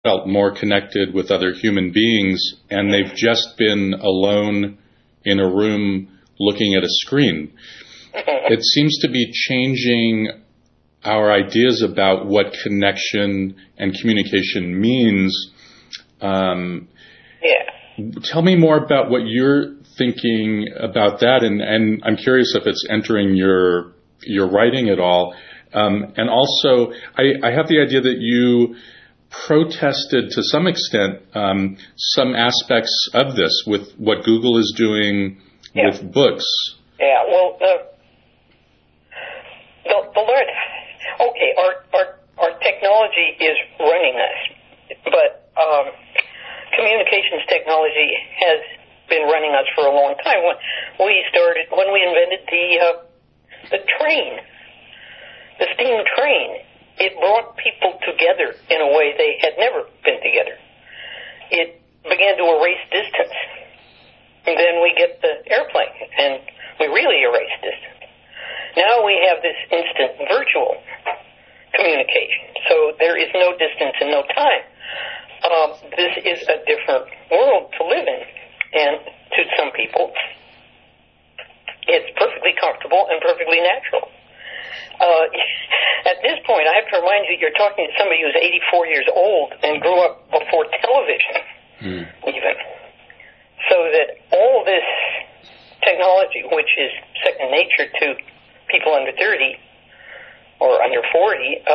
felt more connected with other human beings, and they've just been alone in a room looking at a screen. It seems to be changing our ideas about what connection and communication means. Tell me more about what you're thinking about that, and I'm curious if it's entering your writing at all. And also, I have the idea that you protested to some extent some aspects of this with what Google is doing with books. Yeah, well, the Lord, okay, our technology is running us, but communications technology has been running us for a long time. When we invented the train, the steam train, it brought people together in a way they had never been together. It began to erase distance. And then we get the airplane, and we really erase distance. Now we have this instant virtual communication. So there is no distance and no time. This is a different world to live in. And to some people, it's perfectly comfortable and perfectly natural. At this point, I have to remind you, you're talking to somebody who's 84 years old and grew up before television, even. So that all this technology, which is second nature to people under 30 or under 40,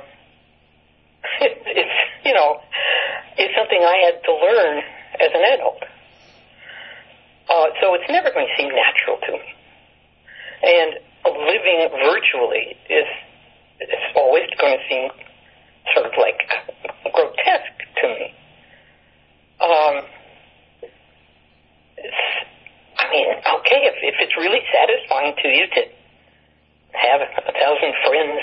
it's something I had to learn as an adult. So it's never going to seem natural to me. And living virtually is always going to seem sort of like grotesque to me. Okay, if it's really satisfying to you to have 1,000 friends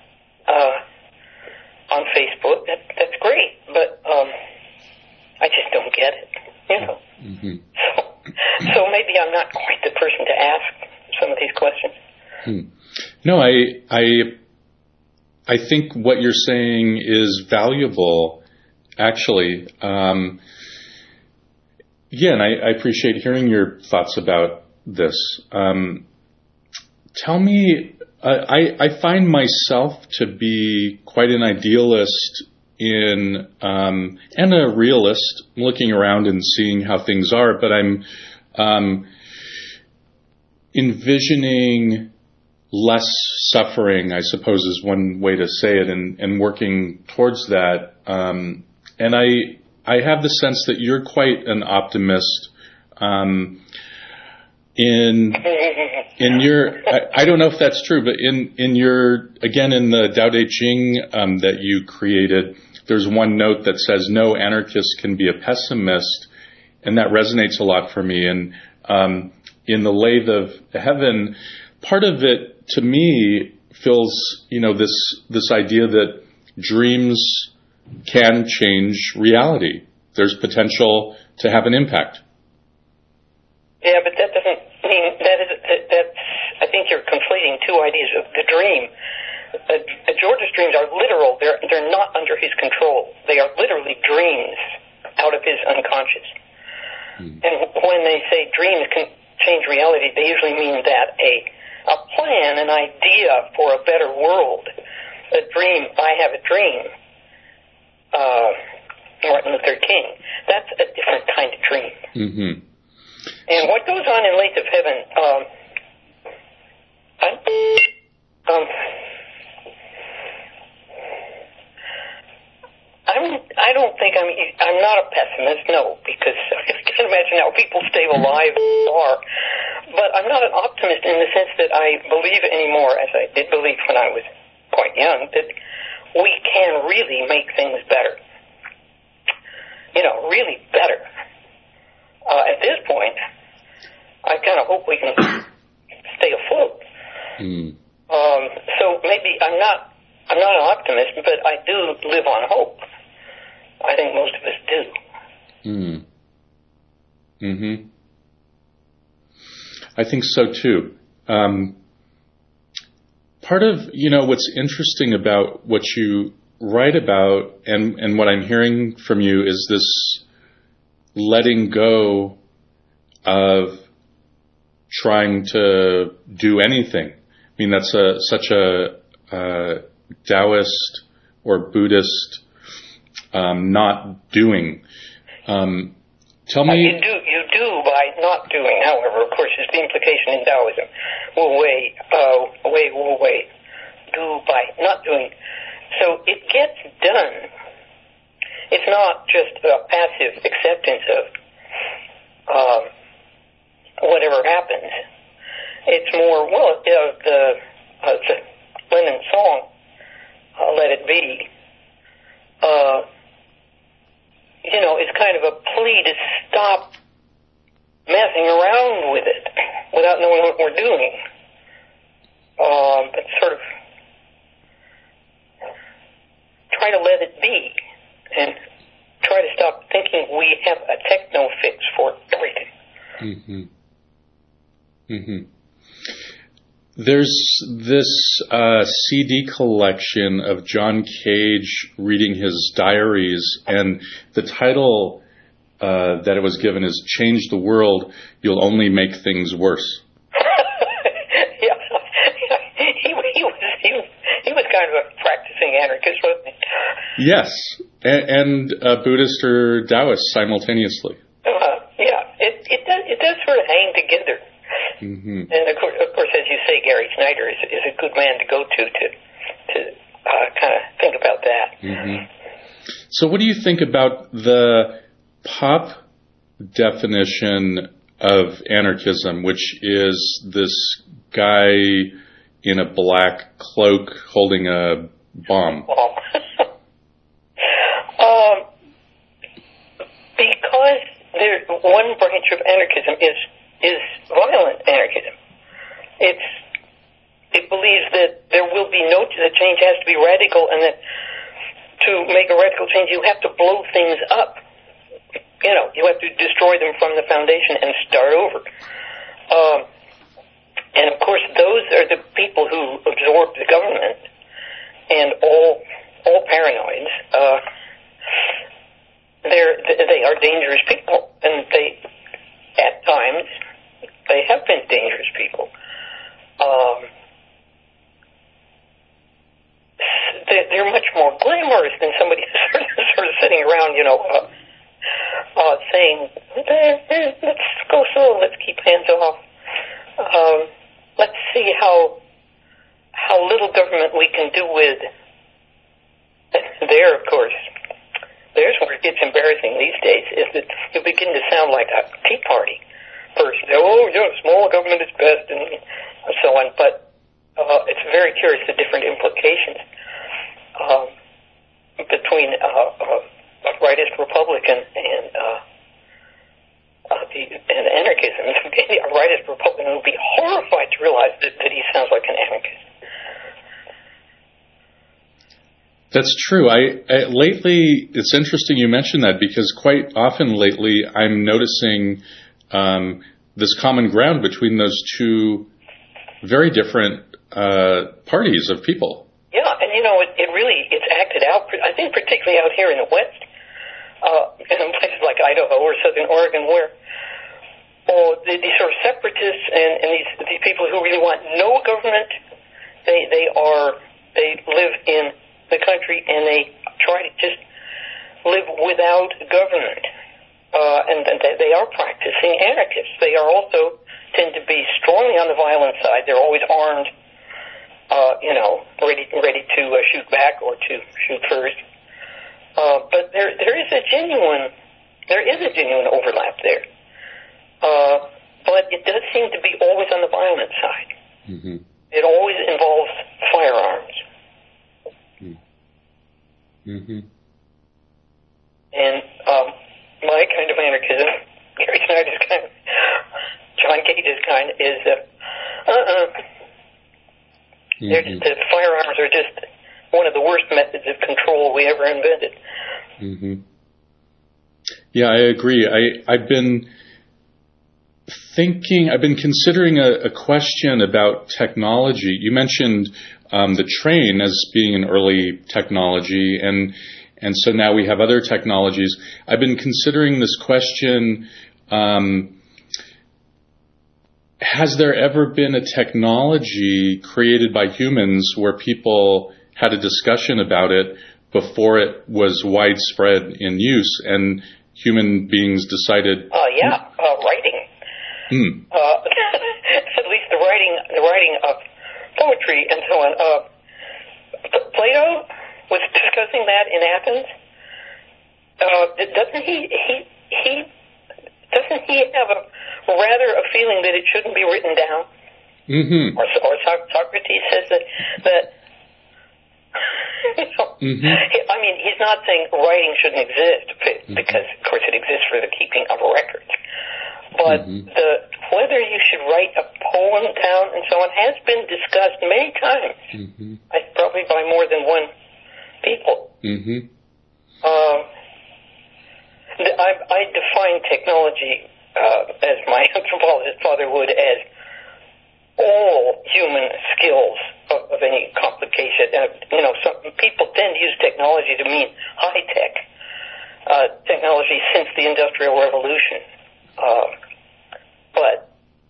on Facebook, that's great, but I just don't get it, Mm-hmm. So maybe I'm not quite the person to ask some of these questions. No, I think what you're saying is valuable, actually. And I appreciate hearing your thoughts about this. Tell me, I find myself to be quite an idealist and a realist, looking around and seeing how things are, but I'm envisioning less suffering, I suppose is one way to say it, and working towards that. And I have the sense that you're quite an optimist. In your, I don't know if that's true, but in your, again, in the Tao Te Ching that you created, there's one note that says, no anarchist can be a pessimist, and that resonates a lot for me. And in the Lathe of Heaven, part of it, to me, feels, this idea that dreams can change reality. There's potential to have an impact. Yeah, but that doesn't mean that's. I think you're conflating two ideas of the dream. George's dreams are literal. They're not under his control. They are literally dreams out of his unconscious. And when they say dreams can change reality, they usually mean that a plan, an idea for a better world, a dream. I have a dream. Martin Luther King. That's a different kind of dream. Mm-hmm. And what goes on in Lathe of Heaven, I don't think I'm not a pessimist, no, because I can't imagine how people stay alive are. But I'm not an optimist in the sense that I believe anymore, as I did believe when I was quite young, that we can really make things better. Really better. At this point, I kind of hope we can stay afloat. So maybe I'm not an optimist, but I do live on hope. I think most of us do. Mm-hmm. I think so too. Part of, what's interesting about what you right about, and what I'm hearing from you is this letting go of trying to do anything. I mean, that's such a Taoist or Buddhist not doing. Tell me. You do by not doing. However, of course, is the implication in Taoism. Wu wei, do by not doing. So it gets done. It's not just a passive acceptance of whatever happens. It's more, the Lennon song, Let It Be, it's kind of a plea to stop messing around with it without knowing what we're doing. But sort of try to let it be and try to stop thinking we have a techno fix for everything. There's this CD collection of John Cage reading his diaries, and the title that it was given is "Change the World, You'll Only Make Things Worse." Yeah. He was kind of a practicing anarchist, wasn't he? Yes, and a Buddhist or Taoist simultaneously. Yeah, it does sort of hang together. And of course, as you say, Gary Snyder is a good man to go to kind of think about that. So, what do you think about the pop definition of anarchism, which is this guy in a black cloak holding a bomb? Because one branch of anarchism is violent anarchism. It believes that there will be that change has to be radical, and that to make a radical change you have to blow things up. You have to destroy them from the foundation and start over. And of course, those are the people who absorb the government and all paranoids. They are dangerous people, and at times they have been dangerous people. They're much more glamorous than somebody sort of sitting around, saying, let's go slow, let's keep hands off. Let's see how little government we can do with. There, of course, there's where it gets embarrassing these days, is that you begin to sound like a Tea Party person. Small government is best, and so on. But it's very curious the different implications between a rightist Republican and anarchism. A rightist Republican would be horrified to realize that he sounds like an anarchist. That's true. Lately, it's interesting you mentioned that, because quite often lately I'm noticing this common ground between those two very different parties of people. Yeah, and it's acted out, I think particularly out here in the West, in places like Idaho or Southern Oregon, where these sort of separatists and these people who really want no government, they live in the country and they try to just live without government, and they are practicing anarchists. They are also tend to be strongly on the violent side. They're always armed, ready to shoot back or to shoot first. But there is a genuine overlap there. But it does seem to be always on the violent side. It always involves firearms. And my kind of anarchism, Gary Snyder's kind, John Cage's kind, is the firearms are just one of the worst methods of control we ever invented. Yeah, I agree. I've been I've been considering a question about technology. You mentioned the train as being an early technology, and so now we have other technologies. I've been considering this question, has there ever been a technology created by humans where people had a discussion about it before it was widespread in use, and human beings decided... writing. At least the writing of poetry and so on. Plato was discussing that in Athens. Doesn't he have a feeling that it shouldn't be written down? Mm-hmm. Or Socrates says that I mean, he's not saying writing shouldn't exist, because of course it exists for the keeping of records. But whether you should write a poem down and so on has been discussed many times, probably by more than one people. I define technology, as my anthropologist father would, as all human skills of any complication. Some people tend to use technology to mean high-tech technology since the Industrial Revolution. But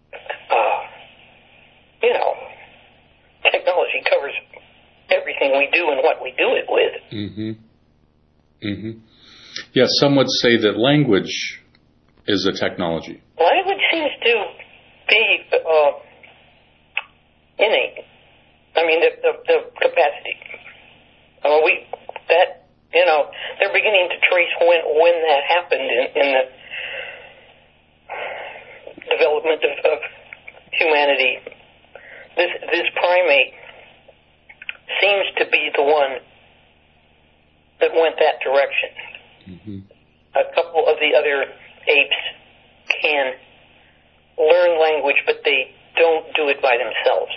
technology covers everything we do and what we do it with. Yeah, some would say that language is a technology. Language seems to be innate. I mean, the capacity. They're beginning to trace when that happened in the development of humanity. This primate seems to be the one that went that direction. A couple of the other apes can learn language, but they don't do it by themselves.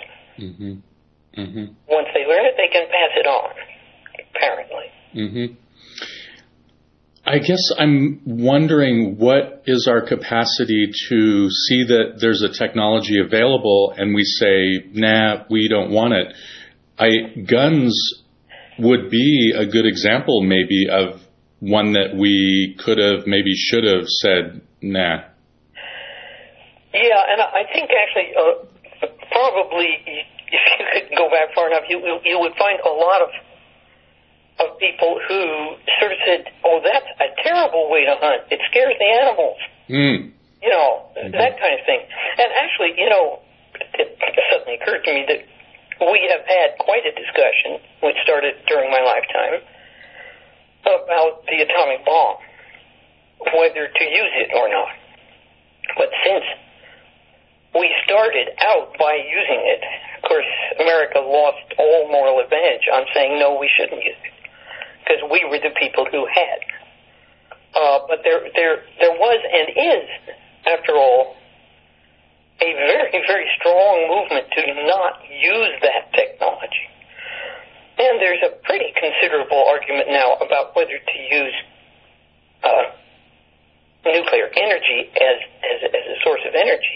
Once they learn it, they can pass it on, apparently. I guess I'm wondering, what is our capacity to see that there's a technology available and we say, nah, we don't want it? Guns would be a good example maybe of one that we could have, maybe should have said, nah. Yeah, and I think actually, probably, if you could go back far enough, you would find a lot of people who sort of said, oh, that's a terrible way to hunt. It scares the animals. That kind of thing. And actually, it suddenly occurred to me that we have had quite a discussion, which started during my lifetime, about the atomic bomb, whether to use it or not. But since we started out by using it, of course, America lost all moral advantage on saying, no, we shouldn't use it, because we were the people who had. But there was and is, after all, a very, very strong movement to not use that technology. And there's a pretty considerable argument now about whether to use nuclear energy as a source of energy.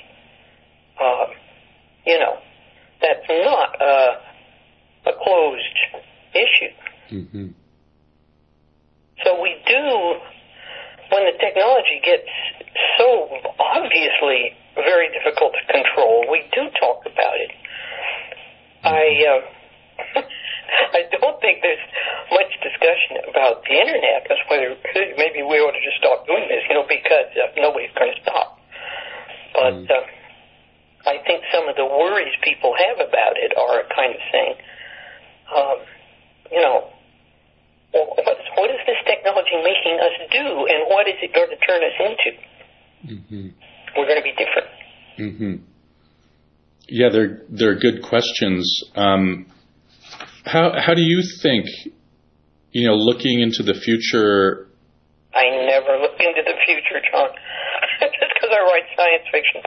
That's not a closed issue. So we do, when the technology gets so obviously very difficult to control, we do talk about it. I don't think there's much discussion about the internet as whether maybe we ought to just stop doing this, because nobody's going to stop. But I think some of the worries people have about it are kind of saying, what is this technology making us do, and what is it going to turn us into? We're going to be different. Yeah, they're good questions. How do you think, looking into the future? I never look into the future, John. Just because I write science fiction.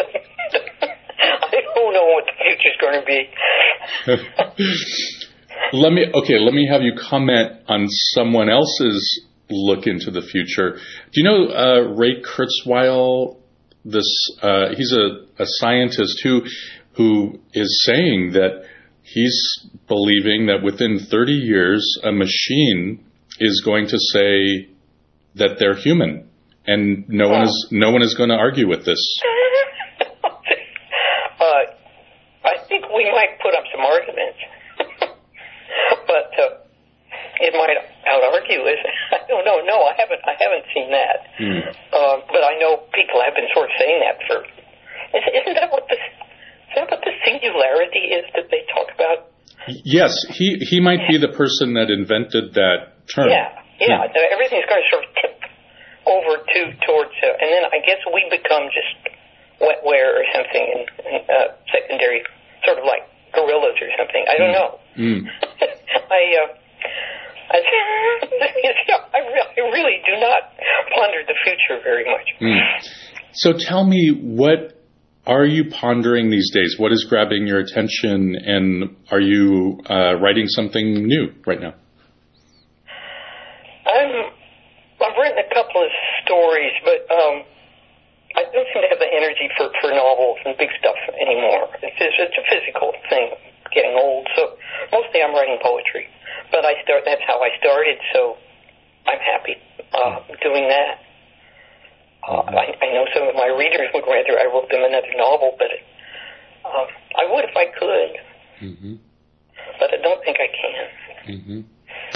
I don't know what the future's going to be. Let me have you comment on someone else's look into the future. Do you know Ray Kurzweil? he's a scientist who is saying that he's believing that within 30 years, a machine is going to say that they're human, and no one is going to argue with this. I think we might put up some arguments, but it might out-argue it. I don't know. No, I haven't seen that. But I know people have been sort of saying that for. Isn't that what the singularity is that they talk about? Yes, he might be the person that invented that term. Yeah. Everything's going to sort of tip over towards, and then I guess we become just wetware or something, and secondary, sort of like gorillas or something. I don't know. I really do not ponder the future very much. So tell me, what are you pondering these days? What is grabbing your attention, and are you writing something new right now? I've written a couple of stories, but I don't seem to have the energy for novels and big stuff anymore. It's a physical thing, getting old. So mostly I'm writing poetry, but that's how I started. So I'm happy doing that. I know some of my readers would rather I wrote them another novel, but I would if I could. But I don't think I can.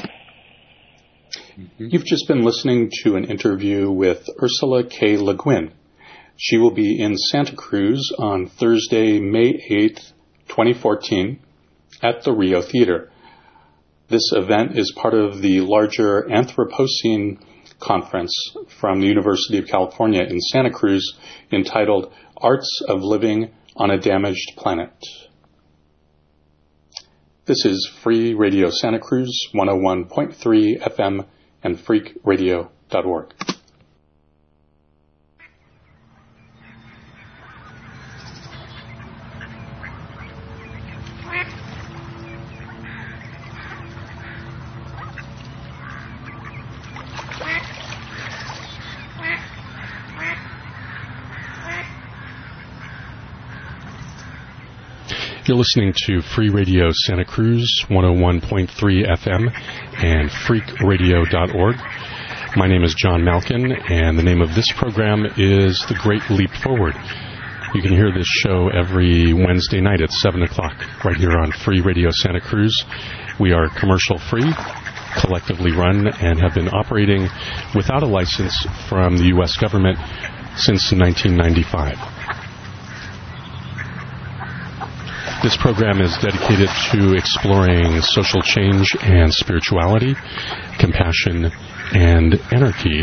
You've just been listening to an interview with Ursula K. Le Guin. She will be in Santa Cruz on Thursday, May 8th, 2014, at the Rio Theater. This event is part of the larger Anthropocene conference from the University of California in Santa Cruz entitled Arts of Living on a Damaged Planet. This is Free Radio Santa Cruz, 101.3 FM and freakradio.org. You're listening to Free Radio Santa Cruz, 101.3 FM and freakradio.org. My name is John Malkin, and the name of this program is The Great Leap Forward. You can hear this show every Wednesday night at 7 o'clock right here on Free Radio Santa Cruz. We are commercial-free, collectively run, and have been operating without a license from the U.S. government since 1995. This program is dedicated to exploring social change and spirituality, compassion, and anarchy.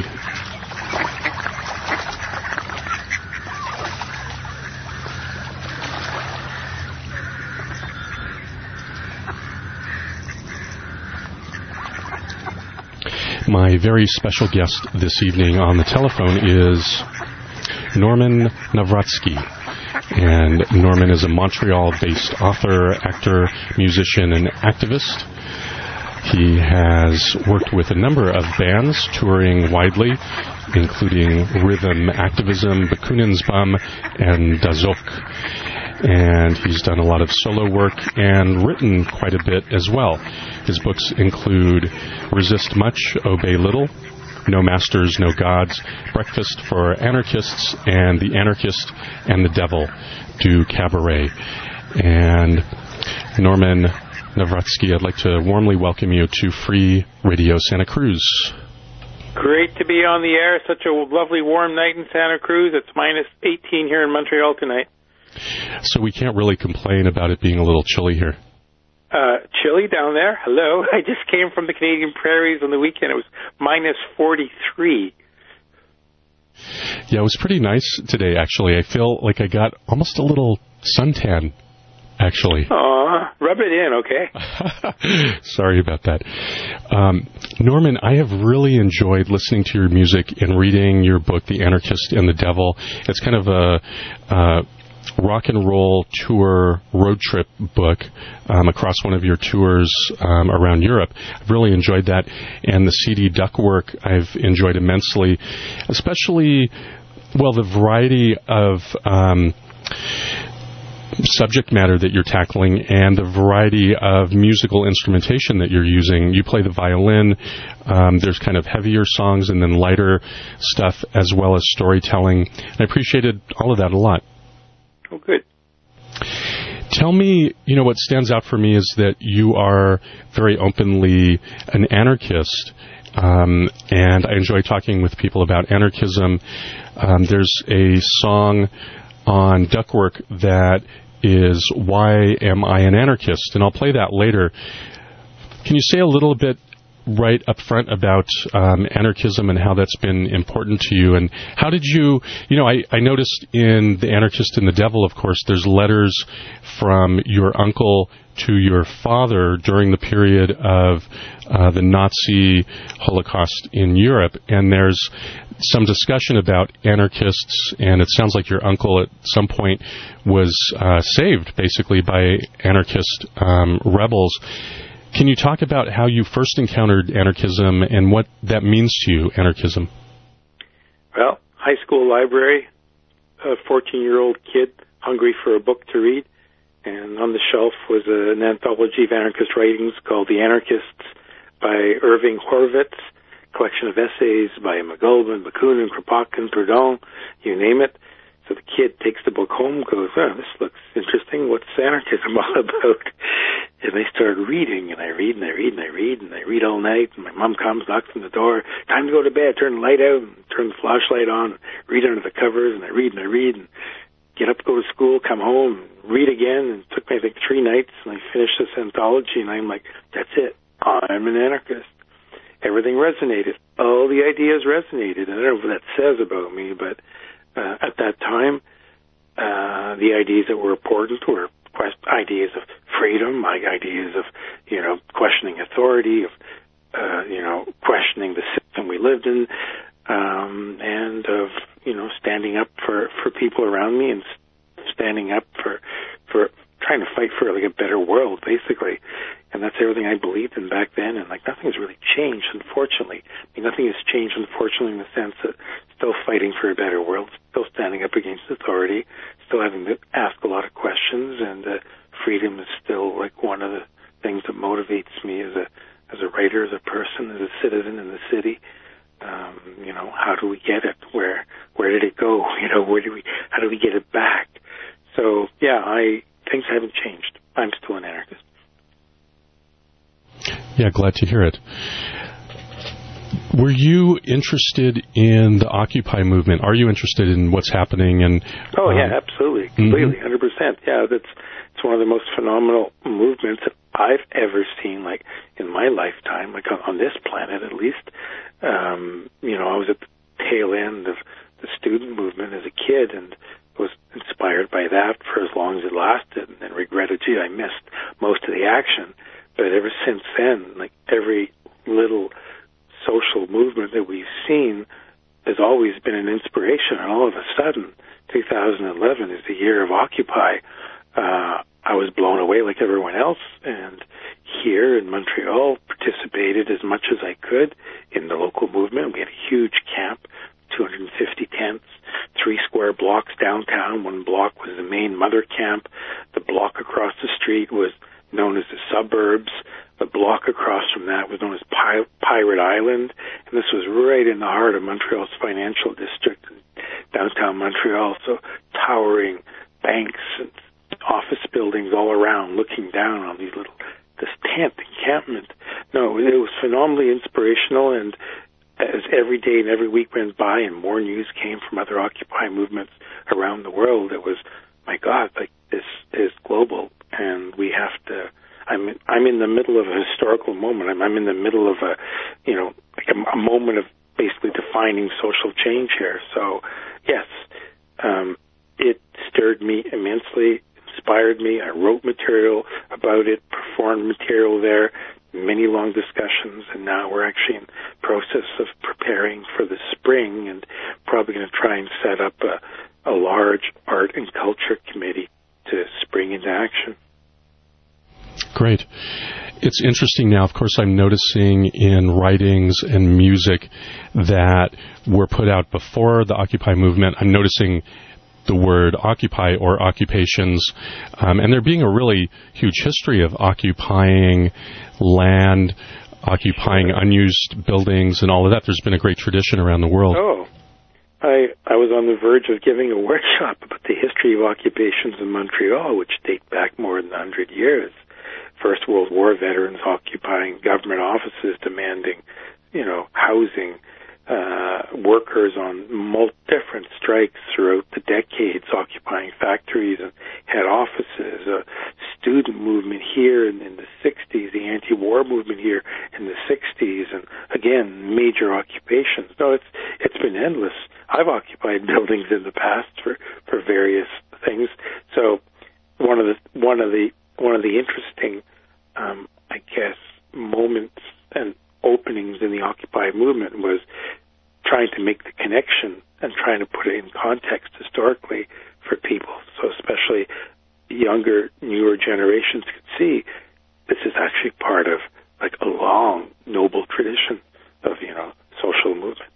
My very special guest this evening on the telephone is Norman Navratsky. And Norman is a Montreal-based author, actor, musician, and activist. He has worked with a number of bands touring widely, including Rhythm Activism, Bakunin's Bum, and Dazok. And he's done a lot of solo work and written quite a bit as well. His books include Resist Much, Obey Little, No Masters, No Gods, Breakfast for Anarchists, and The Anarchist and the Devil do Cabaret. And Norman Navratsky, I'd like to warmly welcome you to Free Radio Santa Cruz. Great to be on the air. Such a lovely warm night in Santa Cruz. It's minus 18 here in Montreal tonight. So we can't really complain about it being a little chilly here. Chilly down there. Hello. I just came from the Canadian prairies on the weekend. It was minus 43. Yeah, it was pretty nice today, actually. I feel like I got almost a little suntan, actually. Aw, rub it in, okay? Sorry about that. Norman, I have really enjoyed listening to your music and reading your book, The Anarchist and the Devil. It's kind of a rock and roll tour road trip book across one of your tours around Europe. I've really enjoyed that, and the CD Duck work I've enjoyed immensely, especially Well, the variety of subject matter that you're tackling and the variety of musical instrumentation that you're using. You play the violin. There's kind of heavier songs and then lighter stuff as well as storytelling. I appreciated all of that a lot. Oh, good. Tell me, what stands out for me is that you are very openly an anarchist, and I enjoy talking with people about anarchism. There's a song on Duckwork that is Why Am I an Anarchist? And I'll play that later. Can you say a little bit right up front about anarchism and how that's been important to you? And how did you, I noticed in The Anarchist and the Devil, of course, there's letters from your uncle to your father during the period of the Nazi Holocaust in Europe. And there's some discussion about anarchists, and it sounds like your uncle at some point was saved, basically, by anarchist rebels. Can you talk about how you first encountered anarchism and what that means to you, anarchism? Well, high school library, a 14-year-old kid hungry for a book to read, and on the shelf was an anthology of anarchist writings called The Anarchists by Irving Horvitz, collection of essays by McGullivan, Bakunin, Kropotkin, Proudhon, you name it. So the kid takes the book home, goes, this looks interesting. What's anarchism all about? And I started reading, and I read, and I read, and I read, and I read all night. And my mom comes, knocks on the door. Time to go to bed. Turn the light out, and turn the flashlight on. Read under the covers, and I read, and I read, and get up, go to school, come home, and read again. And it took me, 3 nights, and I finished this anthology, and I'm like, that's it. I'm an anarchist. Everything resonated. All the ideas resonated. And I don't know what that says about me, but at that time, the ideas that were important were ideas of freedom, ideas of, questioning authority, of, questioning the system we lived in, and of, standing up for people around me and standing up for trying to fight for a better world, basically. And that's everything I believed in back then, and nothing's really changed, unfortunately. Nothing has changed, unfortunately, in the sense that still fighting for a better world, still standing up against authority, still having to ask a lot of questions, and freedom is still one of the things that motivates me as a writer, as a person, as a citizen in the city. How do we get it? Where did it go? How do we get it back? So things haven't changed. I'm still an anarchist. Yeah, glad to hear it. Were you interested in the Occupy movement? Are you interested in what's happening? Oh, yeah, absolutely. Completely, 100%. Yeah, it's one of the most phenomenal movements that I've ever seen, in my lifetime, on this planet at least. I was at the tail end of the student movement as a kid and was inspired by that for as long as it lasted, and then regretted, I missed most of the action. But ever since then, every little social movement that we've seen has always been an inspiration. And all of a sudden, 2011 is the year of Occupy. I was blown away like everyone else, and here in Montreal participated as much as I could in the local movement. We had a huge camp, 250 tents, 3 square blocks downtown. 1 block was the main mother camp. The block across the street was known as the suburbs. The block across from that was known as Pirate Island, and this was right in the heart of Montreal's financial district, downtown Montreal. So towering banks and office buildings all around, looking down on this tent encampment. No, it was phenomenally inspirational, and as every day and every week went by and more news came from other Occupy movements around the world, it was, my God, this is global, and we have to. I'm in the middle of a historical moment. I'm in the middle of a moment of basically defining social change here. So, yes, it stirred me immensely, inspired me. I wrote material about it, performed material there, many long discussions, and now we're actually in process of preparing for the spring and probably going to try and set up a large art and culture committee to spring into action. Great. It's interesting now, of course, I'm noticing in writings and music that were put out before the Occupy movement, I'm noticing the word occupy or occupations, and there being a really huge history of occupying land, occupying unused buildings and all of that. There's been a great tradition around the world. Oh, I was on the verge of giving a workshop about the history of occupations in Montreal, which date back more than 100 years. First World War veterans occupying government offices, demanding, housing, workers on different strikes throughout the decades, occupying factories and head offices, a student movement here in the 60s, the anti-war movement here in the 60s, and again, major occupations. No, it's been endless. I've occupied buildings in the past for various things. So one of the interesting, moments and openings in the Occupy movement was trying to make the connection and trying to put it in context historically for people, so especially younger, newer generations could see this is actually part of a long, noble tradition of, social movement.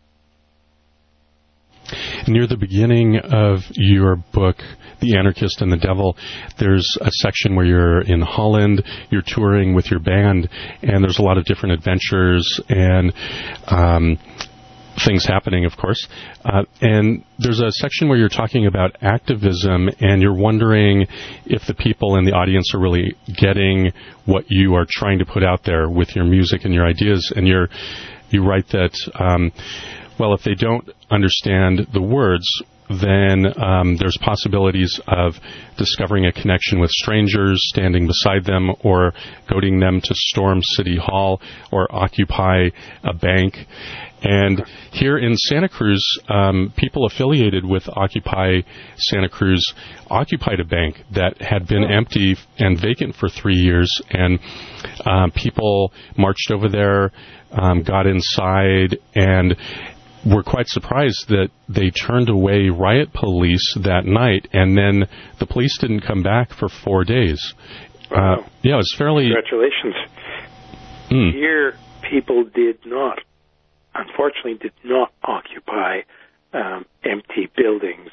Near the beginning of your book, The Anarchist and the Devil, there's a section where you're in Holland, you're touring with your band, and there's a lot of different adventures and things happening, of course. And there's a section where you're talking about activism, and you're wondering if the people in the audience are really getting what you are trying to put out there with your music and your ideas. And you write that, if they don't understand the words, then there's possibilities of discovering a connection with strangers, standing beside them, or goading them to storm City Hall or occupy a bank. And here in Santa Cruz, people affiliated with Occupy Santa Cruz occupied a bank that had been empty and vacant for 3 years, and people marched over there, got inside, and were quite surprised that they turned away riot police that night, and then the police didn't come back for 4 days. Wow. It was fairly... Congratulations. Here, people unfortunately did not occupy empty buildings.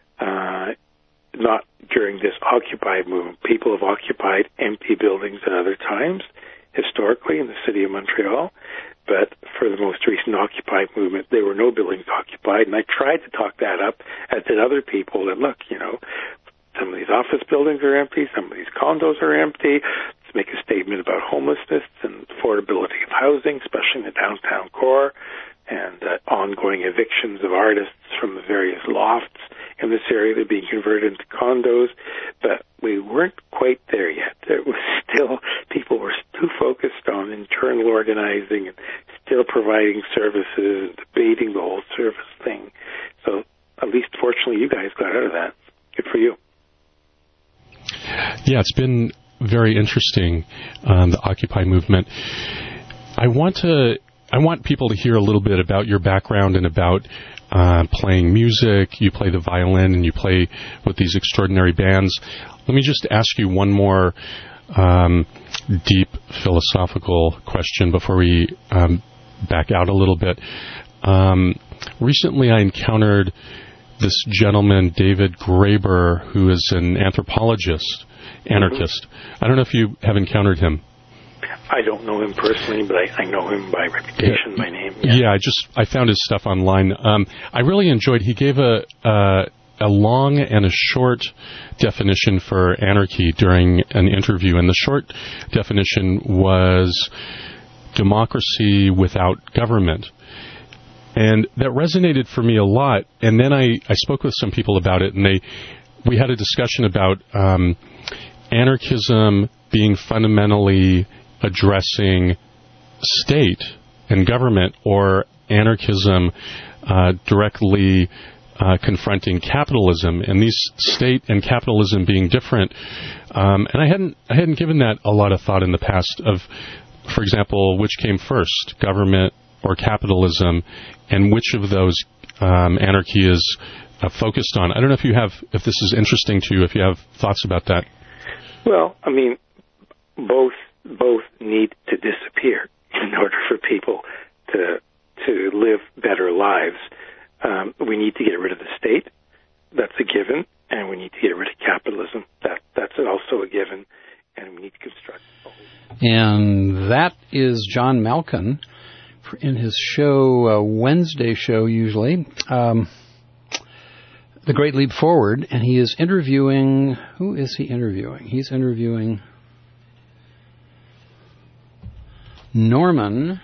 Not during this Occupy movement. People have occupied empty buildings at other times, historically, in the city of Montreal. But for the most recent Occupy movement, there were no buildings occupied. And I tried to talk that up, as did other people, that look, some of these office buildings are empty, some of these condos are empty. Let's make a statement about homelessness and affordability of housing, especially in the downtown core, and ongoing evictions of artists from the various lofts in this area that are being converted into condos. But we weren't quite there yet. It was still, people were too focused on internal organizing and still providing services and debating the whole service thing. So at least, fortunately, you guys got out of that. Good for you. Yeah, it's been very interesting, the Occupy movement. I want people to hear a little bit about your background and about playing music. You play the violin and you play with these extraordinary bands. Let me just ask you one more deep philosophical question before we back out a little bit. Recently I encountered this gentleman, David Graeber, who is an anthropologist, anarchist. I don't know if you have encountered him. I don't know him personally, but I know him by reputation, by name. Yeah, I found his stuff online. I really enjoyed. He gave a long and a short definition for anarchy during an interview, and the short definition was democracy without government. And that resonated for me a lot. And then I spoke with some people about it, and we had a discussion about anarchism being fundamentally addressing state and government, or anarchism directly confronting capitalism, and these state and capitalism being different. And I hadn't given that a lot of thought in the past of, for example, which came first, government or capitalism, and which of those anarchy is focused on. I don't know if this is interesting to you, if you have thoughts about that. Well, I mean, both need to disappear in order for people to live better lives. We need to get rid of the state. That's a given. And we need to get rid of capitalism. That's also a given. And we need to construct. And that is John Malkin in his show, Wednesday show usually, The Great Leap Forward. And he is interviewing, who is he interviewing? He's interviewing Norman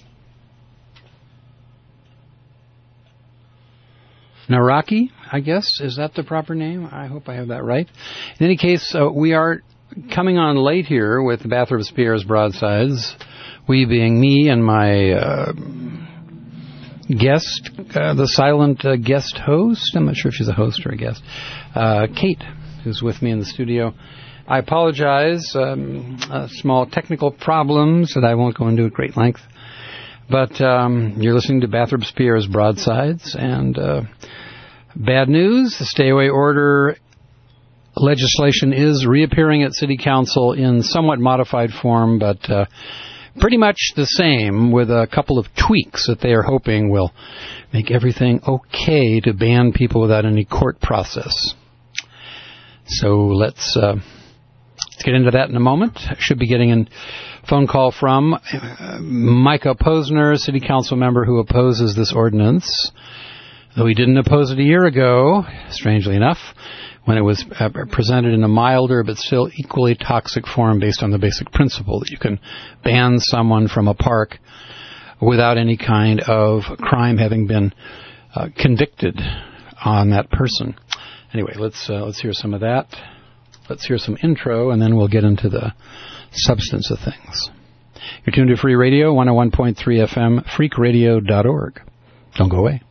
Nawrocki, I guess. Is that the proper name? I hope I have that right. In any case, we are coming on late here with Bathurst Pierre's Broadsides, we being me and my guest, the silent guest host. I'm not sure if she's a host or a guest. Kate, who's with me in the studio. I apologize. Small technical problems that I won't go into at great length. But you're listening to Bathurst Pierre's Broadsides, and bad news, the stay-away order legislation is reappearing at City Council in somewhat modified form, but pretty much the same, with a couple of tweaks that they are hoping will make everything okay to ban people without any court process. So let's get into that in a moment. I should be getting a phone call from Micah Posner, City Council member who opposes this ordinance, though he didn't oppose it a year ago, strangely enough, when it was presented in a milder but still equally toxic form based on the basic principle that you can ban someone from a park without any kind of crime having been convicted on that person. Anyway, let's hear some of that. Let's hear some intro, and then we'll get into the substance of things. You're tuned to Free Radio, 101.3 FM, freakradio.org. Don't go away.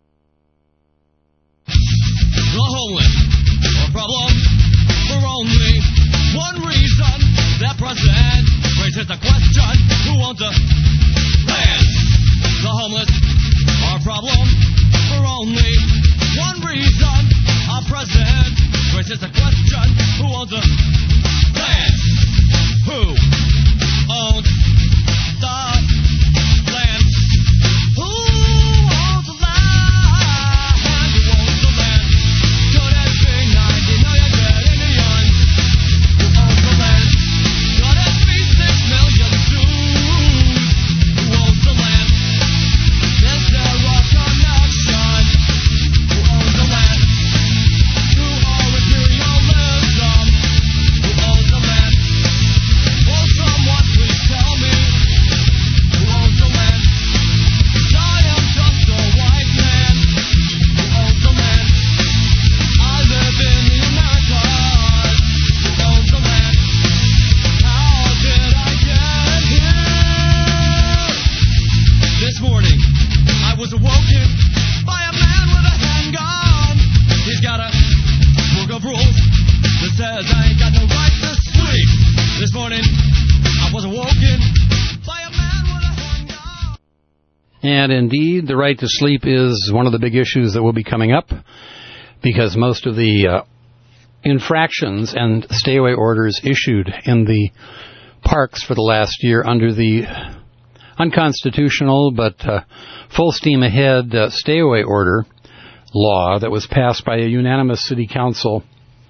The homeless are a problem for only one reason. Their president raises the question, who owns the land? The homeless are a problem for only one reason. Our president raises the question, who owns the land? Who owns the land? Who owns the land? Who owns the land? Could it be 90 million dead Indians? Who owns the land? Could it be 6 million Jews? Who owns the land? Is there a connection? Who owns the land? To our imperialism? Who owns the land? Will someone please tell me who owns the land? I am just a white man. Who owns the land? I live in the Americas. Who owns the land? How did I get here? This morning, I was awoken by a man with a handgun. He's got a book of rules that says I ain't got no right to sleep. This morning, I was awoken by a man with a handgun. And indeed, the right to sleep is one of the big issues that will be coming up, because most of the infractions and stay-away orders issued in the parks for the last year under the unconstitutional but full steam ahead stay-away order law that was passed by a unanimous city council,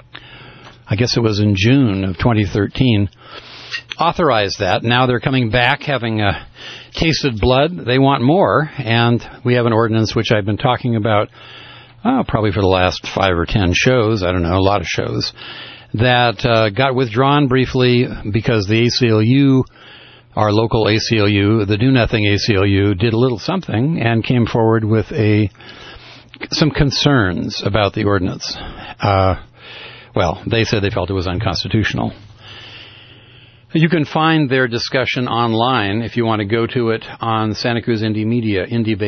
I guess it was in June of 2013, authorized that. Now they're coming back having tasted blood. They want more, and we have an ordinance which I've been talking about probably for the last 5 or 10 shows, I don't know, a lot of shows, that got withdrawn briefly because the ACLU, our local ACLU, the Do Nothing ACLU, did a little something and came forward with some concerns about the ordinance. Well, they said they felt it was unconstitutional. You can find their discussion online if you want to go to it on Santa Cruz Indie Media,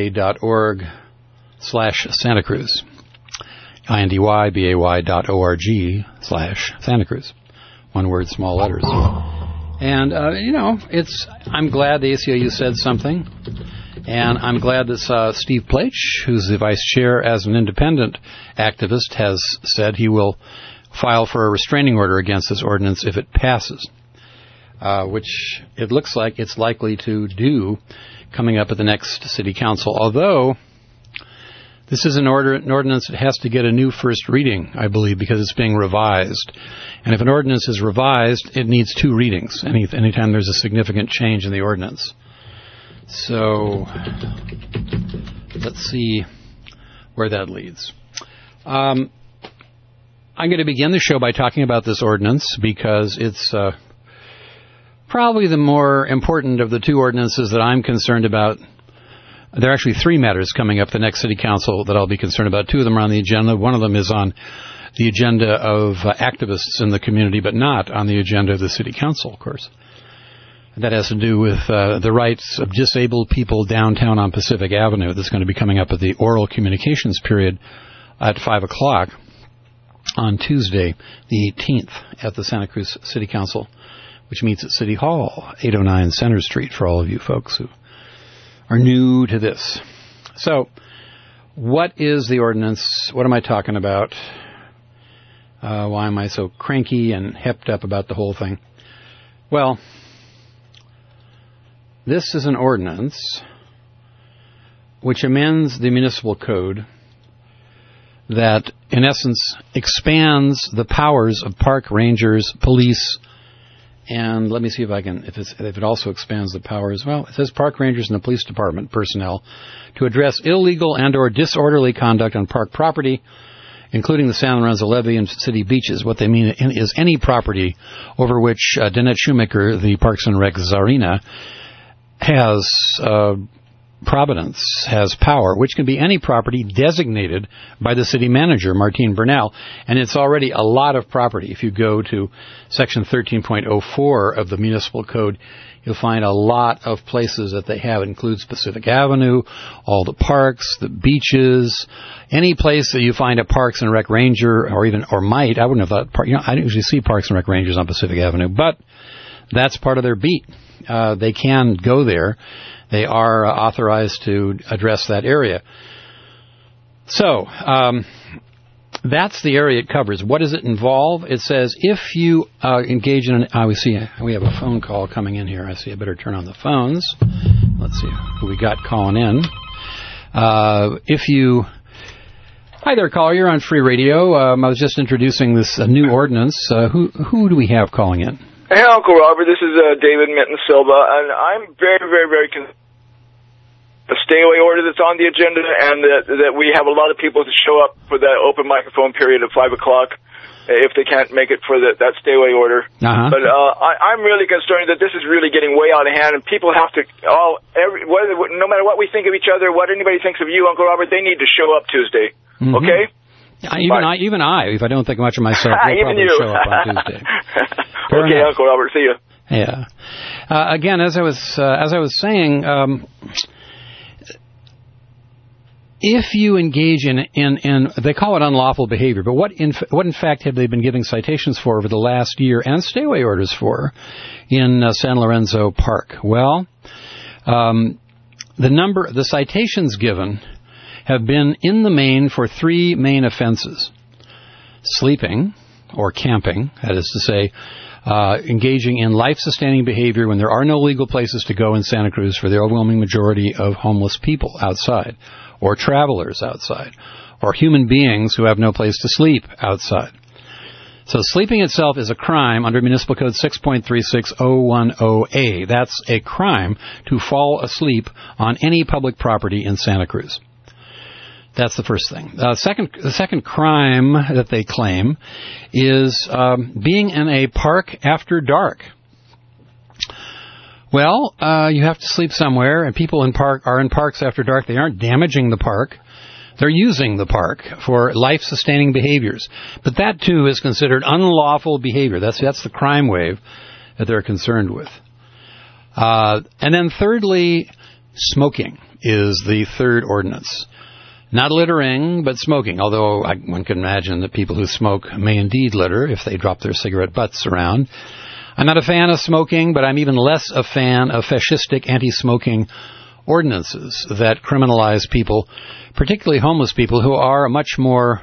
indiebay.org/Santa Cruz. INDYBAY.org/Santa Cruz. One word, small letters. And, I'm glad the ACLU said something. And I'm glad that Steve Plach, who's the vice chair as an independent activist, has said he will file for a restraining order against this ordinance if it passes. which it looks like it's likely to do coming up at the next City Council. Although, this is an ordinance that has to get a new first reading, I believe, because it's being revised. And if an ordinance is revised, it needs 2 readings anytime there's a significant change in the ordinance. So, let's see where that leads. I'm going to begin the show by talking about this ordinance because it's probably the more important of the 2 ordinances that I'm concerned about. There are actually 3 matters coming up the next City Council that I'll be concerned about. 2 of them are on the agenda. One of them is on the agenda of activists in the community, but not on the agenda of the City Council, of course. That has to do with the rights of disabled people downtown on Pacific Avenue. That's going to be coming up at the oral communications period at 5 o'clock on Tuesday, the 18th, at the Santa Cruz City Council, which meets at City Hall, 809 Center Street, for all of you folks who are new to this. So, what is the ordinance? What am I talking about? Why am I so cranky and hepped up about the whole thing? Well, this is an ordinance which amends the municipal code that, in essence, expands the powers of park rangers, police, and let me see if it also expands the powers. Well, it says park rangers and the police department personnel to address illegal and or disorderly conduct on park property, including the San Lorenzo levee and city beaches. What they mean is any property over which Danette Shoemaker, the Parks and Rec czarina, has providence, has power, which can be any property designated by the city manager, Martine Bernal, and it's already a lot of property. If you go to Section 13.04 of the Municipal Code, you'll find a lot of places that they have. It includes Pacific Avenue, all the parks, the beaches, any place that you find a Parks and Rec ranger, or might. I wouldn't have thought, I don't usually see Parks and Rec rangers on Pacific Avenue, but that's part of their beat. They can go there. They are authorized to address that area. So, that's the area it covers. What does it involve? It says if you engage in we have a phone call coming in here. I see I better turn on the phones. Let's see who we got calling in. Hi there, caller. You're on Free Radio. I was just introducing this new ordinance. Who do we have calling in? Hey, Uncle Robert, this is David Minton Silva, and I'm very, very, very concerned. The stay-away order that's on the agenda, and that we have a lot of people to show up for that open microphone period at 5 o'clock if they can't make it for that stay-away order. Uh-huh. But I'm really concerned that this is really getting way out of hand, and people have to, no matter what we think of each other, what anybody thinks of you, Uncle Robert, they need to show up Tuesday, okay? Even I, if I don't think much of myself, will probably show up on Tuesday. Okay, Uncle Robert, see you. Yeah. Again, as I was saying, if you engage in they call it unlawful behavior, but what in fact have they been giving citations for over the last year and stay-away orders for in San Lorenzo Park? Well, the citations given have been in the main for 3 main offenses: sleeping or camping, that is to say, engaging in life-sustaining behavior when there are no legal places to go in Santa Cruz for the overwhelming majority of homeless people outside, or travelers outside, or human beings who have no place to sleep outside. So sleeping itself is a crime under Municipal Code 6.36010A. That's a crime to fall asleep on any public property in Santa Cruz. That's the first thing. The second crime that they claim is being in a park after dark. Well, you have to sleep somewhere, and people are in parks after dark. They aren't damaging the park. They're using the park for life-sustaining behaviors. But that, too, is considered unlawful behavior. That's the crime wave that they're concerned with. And then thirdly, smoking is the third ordinance. Not littering, but smoking, although one can imagine that people who smoke may indeed litter if they drop their cigarette butts around. I'm not a fan of smoking, but I'm even less a fan of fascistic anti-smoking ordinances that criminalize people, particularly homeless people, who are much more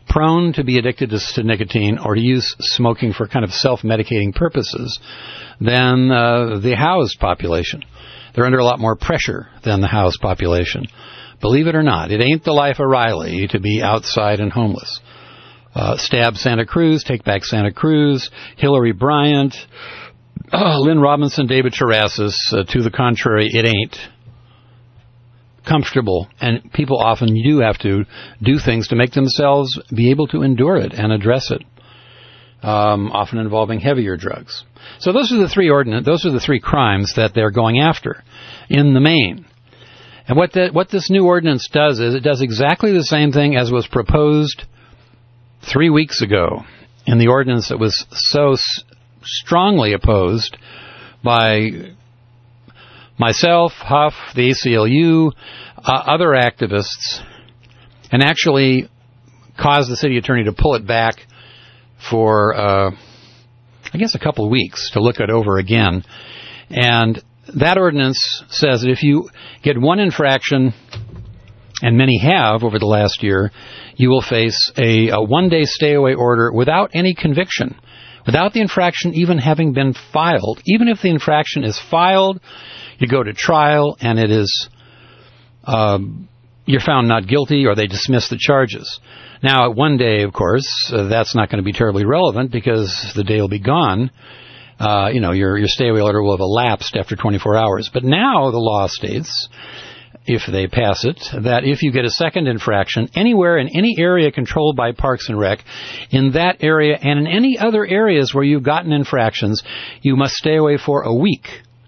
prone to be addicted to nicotine or to use smoking for kind of self-medicating purposes than the housed population. They're under a lot more pressure than the housed population. Believe it or not, it ain't the life of Riley to be outside and homeless. Stab Santa Cruz, Take Back Santa Cruz, Hillary Bryant, Lynn Robinson, David Terrassus. To the contrary, it ain't comfortable, and people often do have to do things to make themselves be able to endure it and address it, often involving heavier drugs. So those are the three crimes that they're going after in the main. And what this new ordinance does is it does exactly the same thing as was proposed 3 weeks ago in the ordinance that was so strongly opposed by myself, Huff, the ACLU, other activists, and actually caused the city attorney to pull it back for, I guess, a couple of weeks to look it over again. And that ordinance says that if you get one infraction, and many have over the last year, you will face a one-day stay-away order without any conviction, without the infraction even having been filed. Even if the infraction is filed, you go to trial, and it is you're found not guilty, or they dismiss the charges. Now, one day, of course, that's not going to be terribly relevant because the day will be gone. Your stay-away order will have elapsed after 24 hours. But now the law states, if they pass it, that if you get a second infraction anywhere in any area controlled by Parks and Rec, in that area and in any other areas where you've gotten infractions, you must stay away for a week.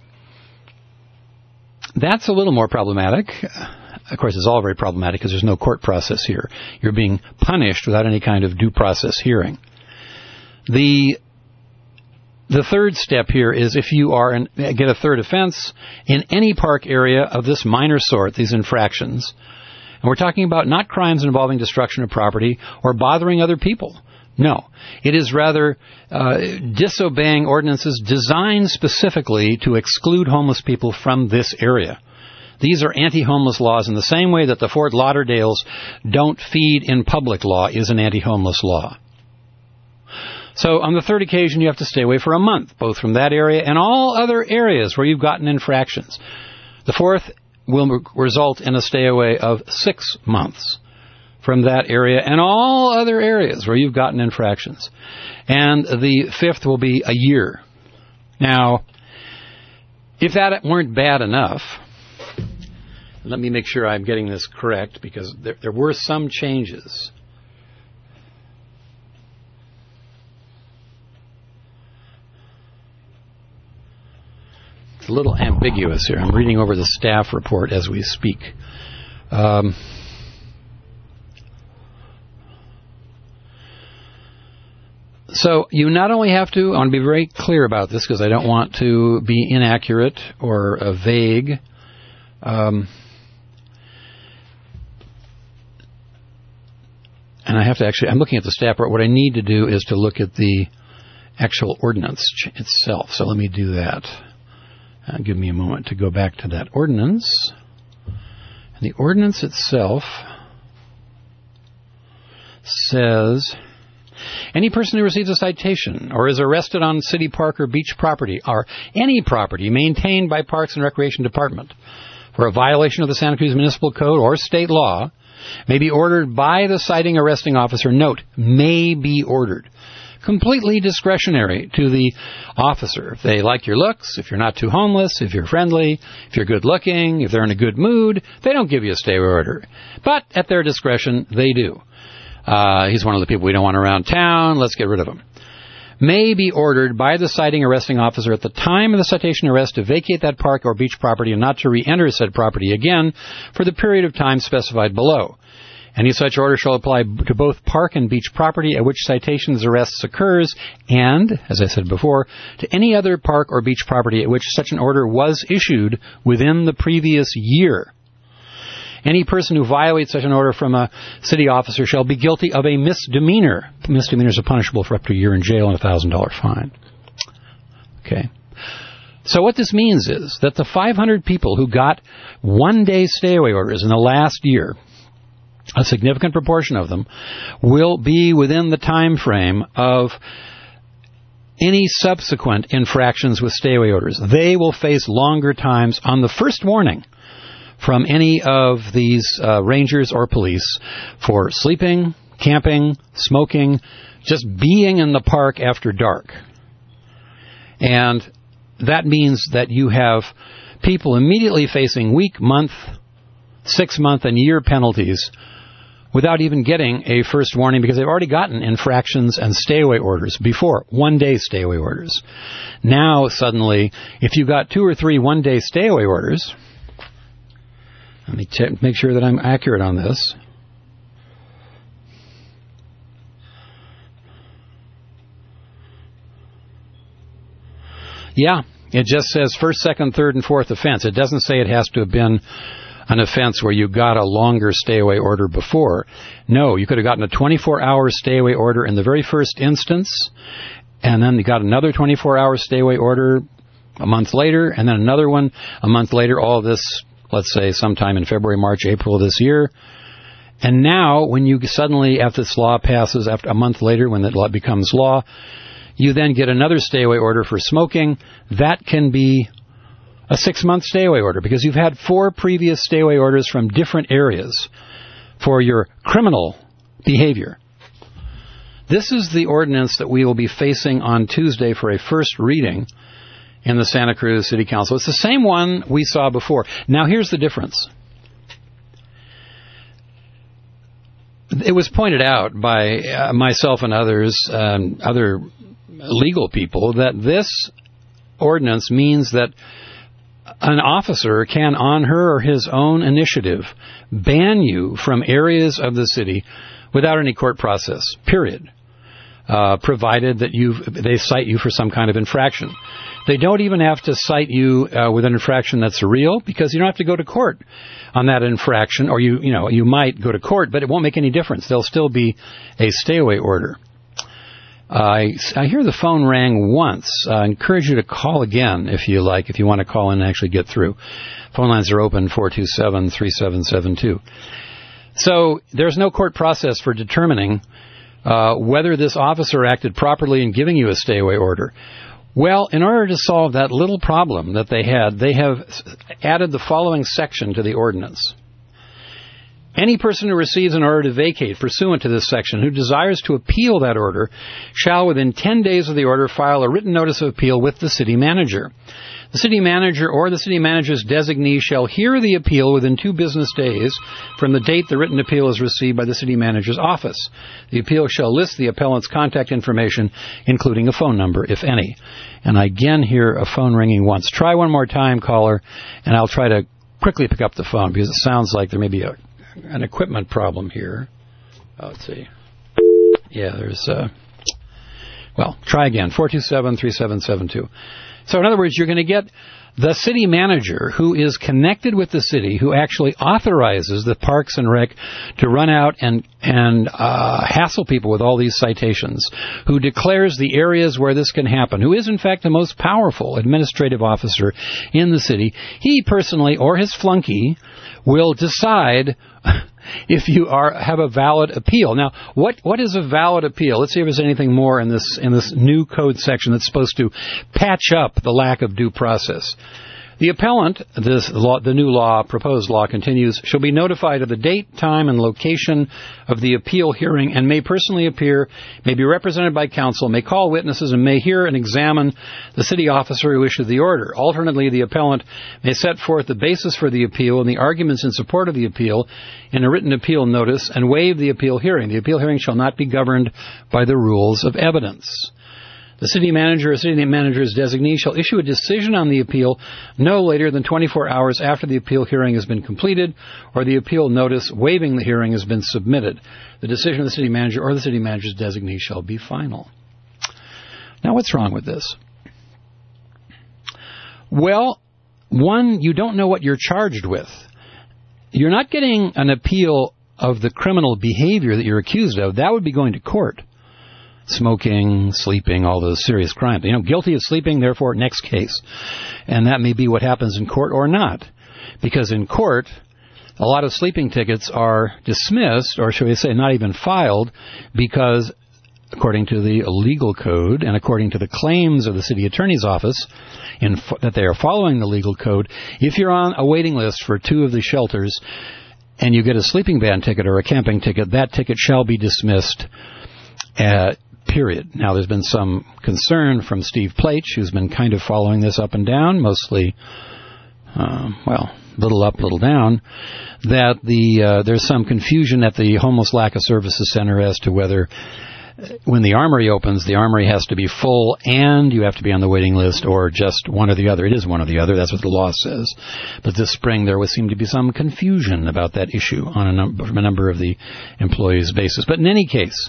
That's a little more problematic. Of course, it's all very problematic because there's no court process here. You're being punished without any kind of due process hearing. The third step here is if you get a third offense in any park area of this minor sort, these infractions, and we're talking about not crimes involving destruction of property or bothering other people. No, it is rather disobeying ordinances designed specifically to exclude homeless people from this area. These are anti-homeless laws in the same way that the Fort Lauderdales don't feed in public law is an anti-homeless law. So on the third occasion, you have to stay away for a month, both from that area and all other areas where you've gotten infractions. The fourth will result in a stay away of 6 months from that area and all other areas where you've gotten infractions. And the fifth will be a year. Now, if that weren't bad enough, let me make sure I'm getting this correct, because there were some changes. It's a little ambiguous here. I'm reading over the staff report as we speak. So you not only have to, I want to be very clear about this because I don't want to be inaccurate or vague. And I have to I'm looking at the staff report. What I need to do is to look at the actual ordinance itself. So let me do that. Give me a moment to go back to that ordinance. And the ordinance itself says, any person who receives a citation or is arrested on city park or beach property or any property maintained by Parks and Recreation Department for a violation of the Santa Cruz Municipal Code or state law may be ordered by the citing arresting officer. Note, may be ordered. Completely discretionary to the officer. If they like your looks, if you're not too homeless, if you're friendly, if you're good looking, if they're in a good mood, they don't give you a stay order. But at their discretion, they do. He's one of the people we don't want around town. Let's get rid of him. May be ordered by the citing arresting officer at the time of the citation arrest to vacate that park or beach property and not to re-enter said property again for the period of time specified below. Any such order shall apply to both park and beach property at which citations arrests occurs and, as I said before, to any other park or beach property at which such an order was issued within the previous year. Any person who violates such an order from a city officer shall be guilty of a misdemeanor. Misdemeanors are punishable for up to a year in jail and a $1,000 fine. Okay. So what this means is that the 500 people who got one-day stay-away orders in the last year a significant proportion of them, will be within the time frame of any subsequent infractions with stay-away orders. They will face longer times on the first warning from any of these rangers or police for sleeping, camping, smoking, just being in the park after dark. And that means that you have people immediately facing week, month, 6-month, and year penalties without even getting a first warning, because they've already gotten infractions and stay-away orders before, one-day stay-away orders. Now, suddenly, if you got 2 or 3 one-day stay-away orders, let me make sure that I'm accurate on this. Yeah, it just says first, second, third, and fourth offense. It doesn't say it has to have been an offense where you got a longer stay-away order before. No, you could have gotten a 24-hour stay-away order in the very first instance, and then you got another 24-hour stay-away order a month later, and then another one a month later, all of this, let's say, sometime in February, March, April of this year. And now, when you suddenly, after this law passes, after a month later, when the law becomes law, you then get another stay-away order for smoking. That can be a 6-month stay-away order, because you've had 4 previous stay-away orders from different areas for your criminal behavior. This is the ordinance that we will be facing on Tuesday for a first reading in the Santa Cruz City Council. It's the same one we saw before. Now, here's the difference. It was pointed out by myself and others, other legal people, that this ordinance means that an officer can, on her or his own initiative, ban you from areas of the city without any court process, period, provided that they cite you for some kind of infraction. They don't even have to cite you with an infraction that's real, because you don't have to go to court on that infraction, or you might go to court, but it won't make any difference. There'll still be a stay-away order. I hear the phone rang once. I encourage you to call again if you like, if you want to call in and actually get through. Phone lines are open, 427-3772. So there's no court process for determining whether this officer acted properly in giving you a stay-away order. Well, in order to solve that little problem that they had, they have added the following section to the ordinance. Any person who receives an order to vacate pursuant to this section, who desires to appeal that order, shall within 10 days of the order file a written notice of appeal with the city manager. The city manager or the city manager's designee shall hear the appeal within 2 business days from the date the written appeal is received by the city manager's office. The appeal shall list the appellant's contact information, including a phone number, if any. And I again hear a phone ringing once. Try one more time, caller, and I'll try to quickly pick up the phone, because it sounds like there may be an equipment problem here. Let's see. Yeah, there's try again, 427-3772. So in other words, you're going to get the city manager, who is connected with the city, who actually authorizes the Parks and Rec to run out and hassle people with all these citations, who declares the areas where this can happen, who is in fact the most powerful administrative officer in the city. He personally, or his flunky, will decide if you have a valid appeal. Now, what is a valid appeal? Let's see if there's anything more in this new code section that's supposed to patch up the lack of due process. The appellant, the new law, proposed law continues, shall be notified of the date, time, and location of the appeal hearing, and may personally appear, may be represented by counsel, may call witnesses, and may hear and examine the city officer who issued the order. Alternately, the appellant may set forth the basis for the appeal and the arguments in support of the appeal in a written appeal notice, and waive the appeal hearing. The appeal hearing shall not be governed by the rules of evidence. The city manager or city manager's designee shall issue a decision on the appeal no later than 24 hours after the appeal hearing has been completed or the appeal notice waiving the hearing has been submitted. The decision of the city manager or the city manager's designee shall be final. Now, what's wrong with this? Well, one, you don't know what you're charged with. You're not getting an appeal of the criminal behavior that you're accused of. That would be going to court. Smoking, sleeping, all those serious crimes. Guilty of sleeping, therefore, next case. And that may be what happens in court or not. Because in court, a lot of sleeping tickets are dismissed, or should we say not even filed, because according to the legal code and according to the claims of the city attorney's office, that they are following the legal code, if you're on a waiting list for 2 of the shelters and you get a sleeping van ticket or a camping ticket, that ticket shall be dismissed, period. Now, there's been some concern from Steve Plaich, who's been kind of following this up and down, mostly, little up, little down, that there's some confusion at the Homeless Lack of Services Center as to whether when the Armory opens, the Armory has to be full and you have to be on the waiting list, or just one or the other. It is one or the other. That's what the law says. But this spring there would seem to be some confusion about that issue on from a number of the employees' basis. But in any case,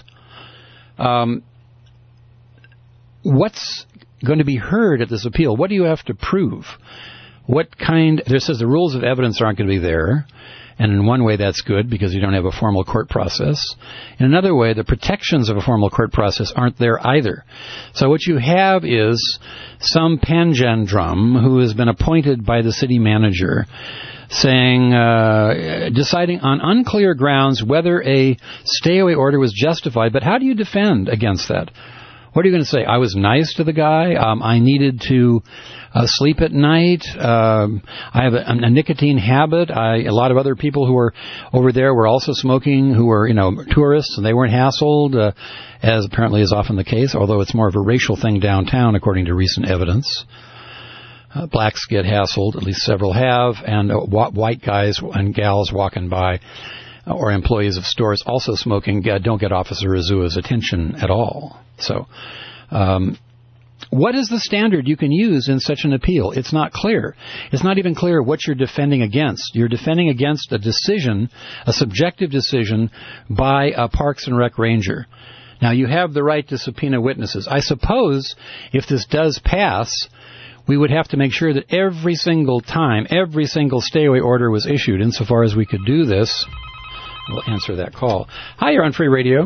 what's going to be heard at this appeal? What do you have to prove? There says the rules of evidence aren't going to be there. And in one way, that's good because you don't have a formal court process. In another way, the protections of a formal court process aren't there either. So what you have is some panjandrum who has been appointed by the city manager saying, deciding on unclear grounds whether a stay-away order was justified. But how do you defend against that? What are you going to say? I was nice to the guy. I needed to sleep at night. I have a nicotine habit. A lot of other people who were over there were also smoking, who were, tourists, and they weren't hassled, as apparently is often the case, although it's more of a racial thing downtown, according to recent evidence. Blacks get hassled, at least several have, and white guys and gals walking by, or employees of stores also smoking, don't get Officer Azua's attention at all. So, what is the standard you can use in such an appeal? It's not clear. It's not even clear what you're defending against. You're defending against a decision, a subjective decision by a Parks and Rec ranger. Now, you have the right to subpoena witnesses. I suppose if this does pass, we would have to make sure that every single time, every single stay-away order was issued. Insofar as we could do this, we'll answer that call. Hi, you're on Free Radio.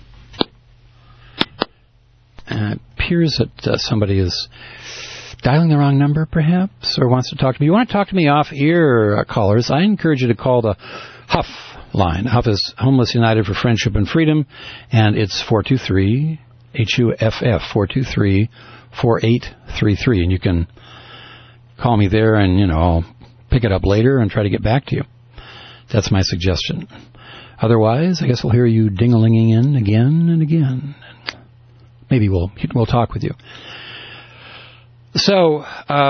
It appears that somebody is dialing the wrong number, perhaps, or wants to talk to me. You want to talk to me off-air, callers, I encourage you to call the Huff line. Huff is Homeless United for Friendship and Freedom, and it's 423 HUFF, 423-4833, and you can call me there, and, I'll pick it up later and try to get back to you. That's my suggestion. Otherwise, I guess we'll hear you ding-a-linging in again and again. Maybe we'll talk with you. So,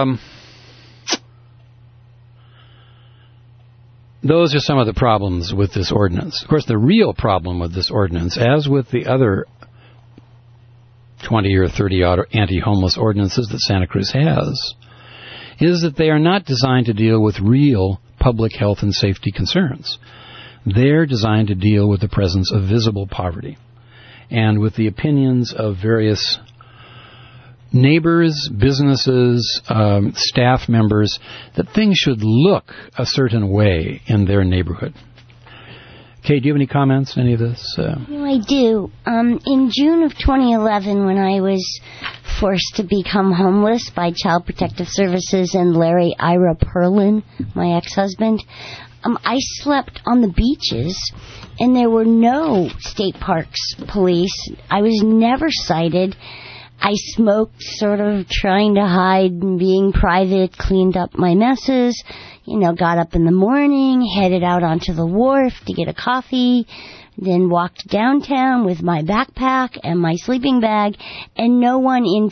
those are some of the problems with this ordinance. Of course, the real problem with this ordinance, as with the other 20 or 30 anti-homeless ordinances that Santa Cruz has, is that they are not designed to deal with real public health and safety concerns. They're designed to deal with the presence of visible poverty and with the opinions of various neighbors, businesses, staff members, that things should look a certain way in their neighborhood. Kay, do you have any comments on any of this? Well, I do. In June of 2011, when I was forced to become homeless by Child Protective Services and Larry Ira Perlin, my ex-husband, I slept on the beaches, and there were no state parks police. I was never cited. I smoked, sort of trying to hide and being private, cleaned up my messes, got up in the morning, headed out onto the wharf to get a coffee, then walked downtown with my backpack and my sleeping bag, and no one in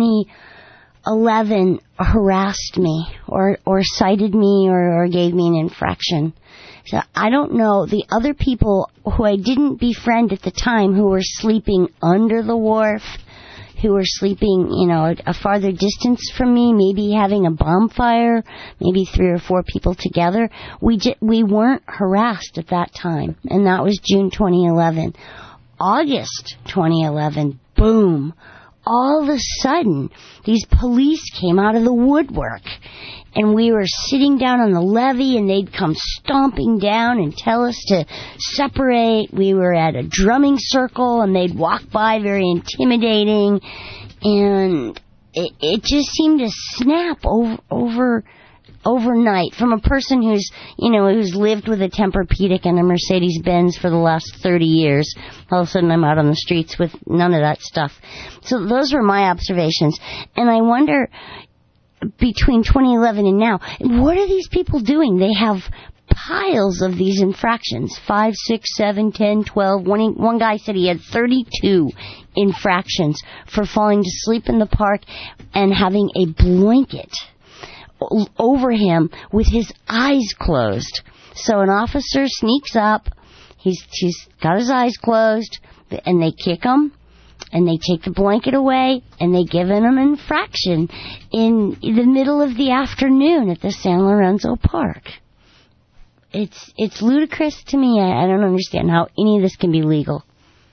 2011 harassed me or cited me or gave me an infraction. So I don't know. The other people who I didn't befriend at the time, who were sleeping under the wharf, who were sleeping, a farther distance from me, maybe having a bonfire, maybe 3 or 4 people together, we weren't harassed at that time. And that was June 2011. August 2011, boom. All of a sudden, these police came out of the woodwork, and we were sitting down on the levee, and they'd come stomping down and tell us to separate. We were at a drumming circle, and they'd walk by, very intimidating, and it just seemed to snap over overnight from a person who's lived with a Tempur-Pedic and a Mercedes-Benz for the last 30 years. All of a sudden I'm out on the streets with none of that stuff. So those were my observations. And I wonder, between 2011 and now, what are these people doing? They have piles of these infractions, 5, 6, 7, 10, 12. One guy said he had 32 infractions for falling to sleep in the park and having a blanket over him with his eyes closed. So an officer sneaks up, he's got his eyes closed, and they kick him, and they take the blanket away, and they give him an infraction in the middle of the afternoon at the San Lorenzo Park. It's ludicrous to me. I don't understand how any of this can be legal.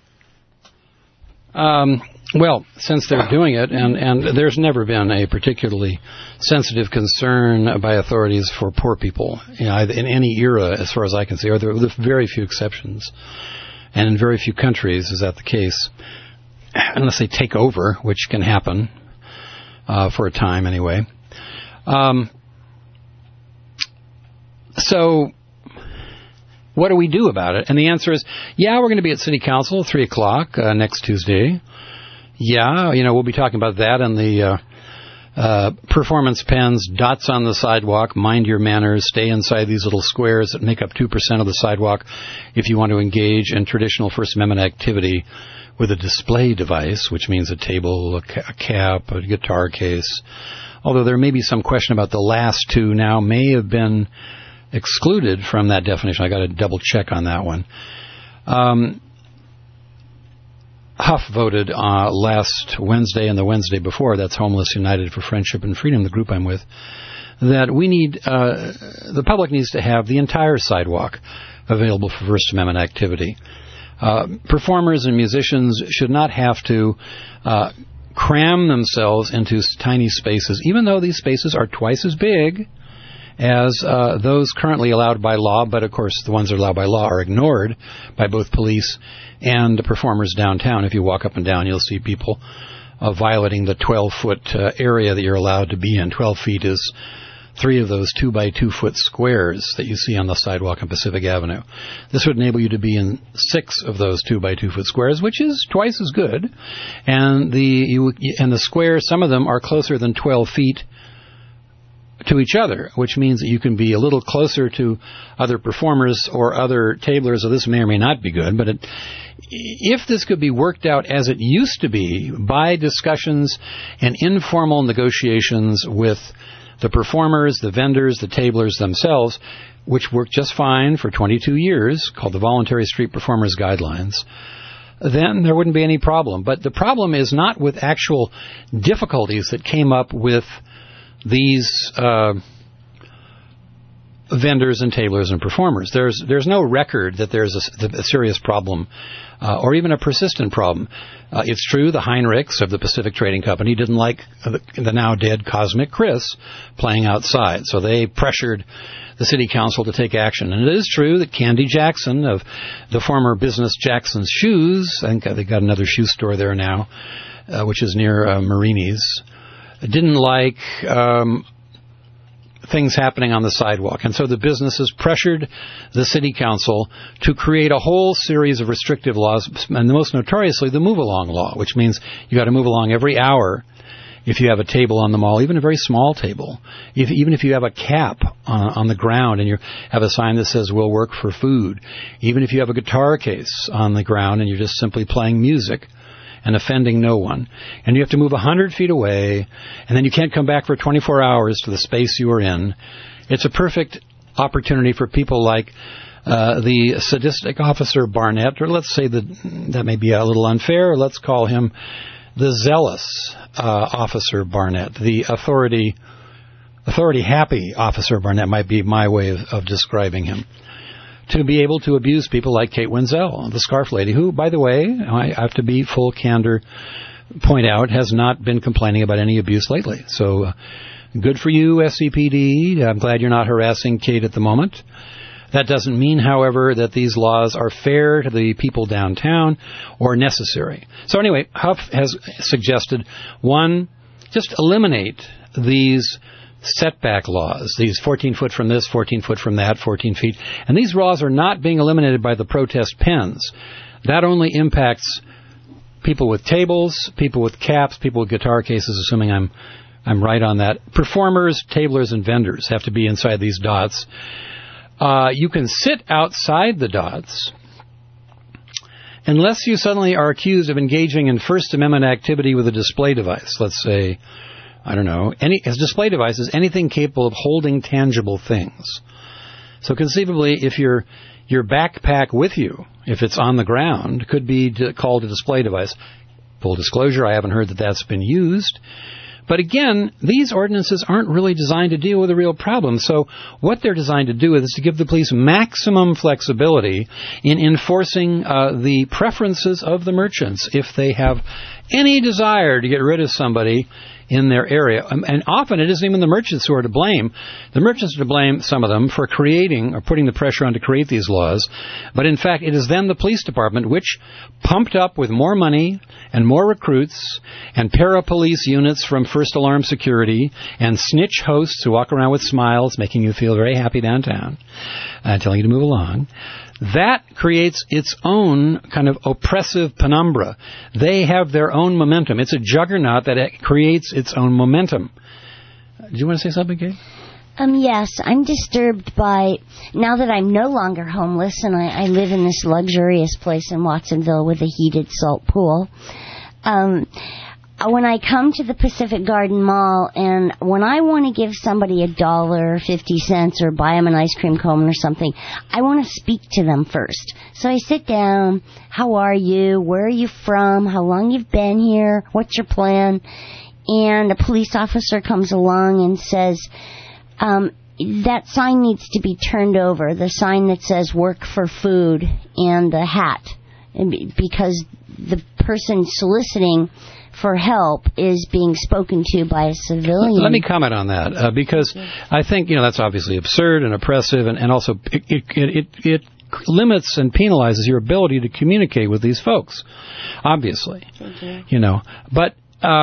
Well, since they're doing it, and there's never been a particularly sensitive concern by authorities for poor people in any era, as far as I can see, or there are very few exceptions. And in very few countries is that the case, unless they take over, which can happen for a time anyway. So what do we do about it? And the answer is, we're going to be at City Council at 3 o'clock next Tuesday. We'll be talking about that and the performance pens, dots on the sidewalk, mind your manners, stay inside these little squares that make up 2% of the sidewalk if you want to engage in traditional First Amendment activity with a display device, which means a table, a cap, a guitar case. Although there may be some question about the last two now may have been excluded from that definition. I got to double check on that one. Huff voted last Wednesday and the Wednesday before, that's Homeless United for Friendship and Freedom, the group I'm with, that we need, the public needs to have the entire sidewalk available for First Amendment activity. Performers and musicians should not have to cram themselves into tiny spaces, even though these spaces are twice as big as those currently allowed by law, but of course the ones that are allowed by law are ignored by both police and the performers downtown. If you walk up and down, you'll see people violating the 12-foot area that you're allowed to be in. 12 feet is 3 of those 2-by-2-foot squares that you see on the sidewalk on Pacific Avenue. This would enable you to be in 6 of those 2-by-2-foot squares, which is twice as good. And the squares, some of them are closer than 12 feet to each other, which means that you can be a little closer to other performers or other tablers. So this may or may not be good, but if this could be worked out as it used to be by discussions and informal negotiations with the performers, the vendors, the tablers themselves, which worked just fine for 22 years, called the Voluntary Street Performers Guidelines, then there wouldn't be any problem. But the problem is not with actual difficulties that came up with these vendors and tablers and performers. There's no record that there's a serious problem or even a persistent problem. It's true the Heinrichs of the Pacific Trading Company didn't like the now dead Cosmic Chris playing outside, so they pressured the city council to take action. And it is true that Candy Jackson of the former business Jackson's Shoes, I think they got another shoe store there now, which is near Marini's, didn't like things happening on the sidewalk. And so the businesses pressured the city council to create a whole series of restrictive laws, and most notoriously the move-along law, which means you got to move along every hour if you have a table on the mall, even a very small table. Even if you have a cap on the ground and you have a sign that says, "We'll work for food." Even if you have a guitar case on the ground and you're just simply playing music and offending no one. And you have to move 100 feet away, and then you can't come back for 24 hours to the space you were in. It's a perfect opportunity for people like the sadistic Officer Barnett, or let's say that may be a little unfair, or let's call him the zealous Officer Barnett. The authority-happy Officer Barnett might be my way of describing him, to be able to abuse people like Kate Wenzel, the scarf lady, who, by the way, I have to be full candor, point out, has not been complaining about any abuse lately. So good for you, SCPD. I'm glad you're not harassing Kate at the moment. That doesn't mean, however, that these laws are fair to the people downtown or necessary. So anyway, Huff has suggested, one, just eliminate these setback laws, these 14 foot from this, 14 foot from that, 14 feet. And these laws are not being eliminated by the protest pens. That only impacts people with tables, people with caps, people with guitar cases, assuming I'm right on that. Performers, tablers, and vendors have to be inside these dots. You can sit outside the dots unless you suddenly are accused of engaging in First Amendment activity with a display device. Let's say, I don't know, a display device is anything capable of holding tangible things. So conceivably, if your backpack with you, if it's on the ground, could be called a display device. Full disclosure, I haven't heard that that's been used. But again, these ordinances aren't really designed to deal with a real problem. So what they're designed to do is to give the police maximum flexibility in enforcing the preferences of the merchants if they have any desire to get rid of somebody in their area. And often it isn't even the merchants who are to blame. The merchants are to blame, some of them, for creating or putting the pressure on to create these laws. But in fact, it is then the police department which, pumped up with more money and more recruits and para-police units from First Alarm Security and snitch hosts who walk around with smiles, making you feel very happy downtown, telling you to move along, that creates its own kind of oppressive penumbra. They have their own momentum. It's a juggernaut that creates its own momentum. Do you want to say something, Kate? Yes, I'm disturbed by, now that I'm no longer homeless and I live in this luxurious place in Watsonville with a heated salt pool, when I come to the Pacific Garden Mall and when I want to give somebody $1, 50 cents, or buy them an ice cream cone or something, I want to speak to them first. So I sit down, how are you, where are you from, how long you've been here, what's your plan, and a police officer comes along and says, that sign needs to be turned over, the sign that says work for food and the hat, because the person soliciting for help is being spoken to by a civilian. Let me comment on that, because I think, that's obviously absurd and oppressive, and also it limits and penalizes your ability to communicate with these folks, obviously. But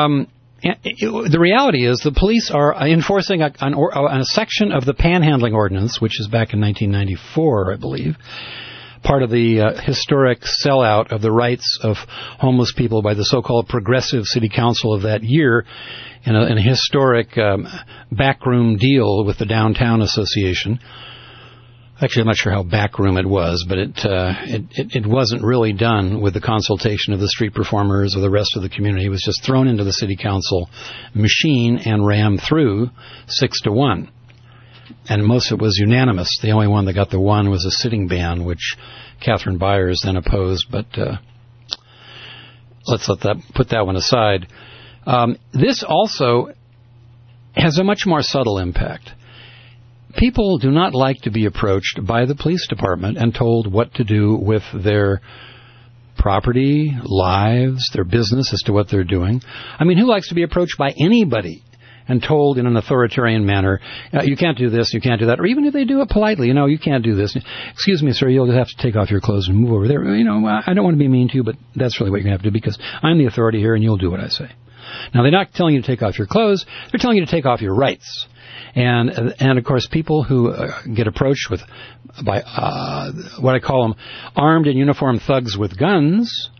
the reality is the police are enforcing a section of the panhandling ordinance, which is back in 1994, I believe, part of the historic sellout of the rights of homeless people by the so-called Progressive City Council of that year in a historic backroom deal with the Downtown Association. Actually, I'm not sure how backroom it was, but it wasn't really done with the consultation of the street performers or the rest of the community. It was just thrown into the City Council machine and rammed through 6-1. And most of it was unanimous. The only one that got the one was a sitting ban, which Catherine Byers then opposed. But let's put that one aside. This also has a much more subtle impact. People do not like to be approached by the police department and told what to do with their property, lives, their business as to what they're doing. I mean, who likes to be approached by anybody and told in an authoritarian manner, you can't do this, you can't do that, or even if they do it politely, you can't do this. Excuse me, sir, you'll just have to take off your clothes and move over there. I don't want to be mean to you, but that's really what you're going to have to do because I'm the authority here and you'll do what I say. Now, they're not telling you to take off your clothes, they're telling you to take off your rights. And of course, people who get approached by what I call them armed and uniformed thugs with guns,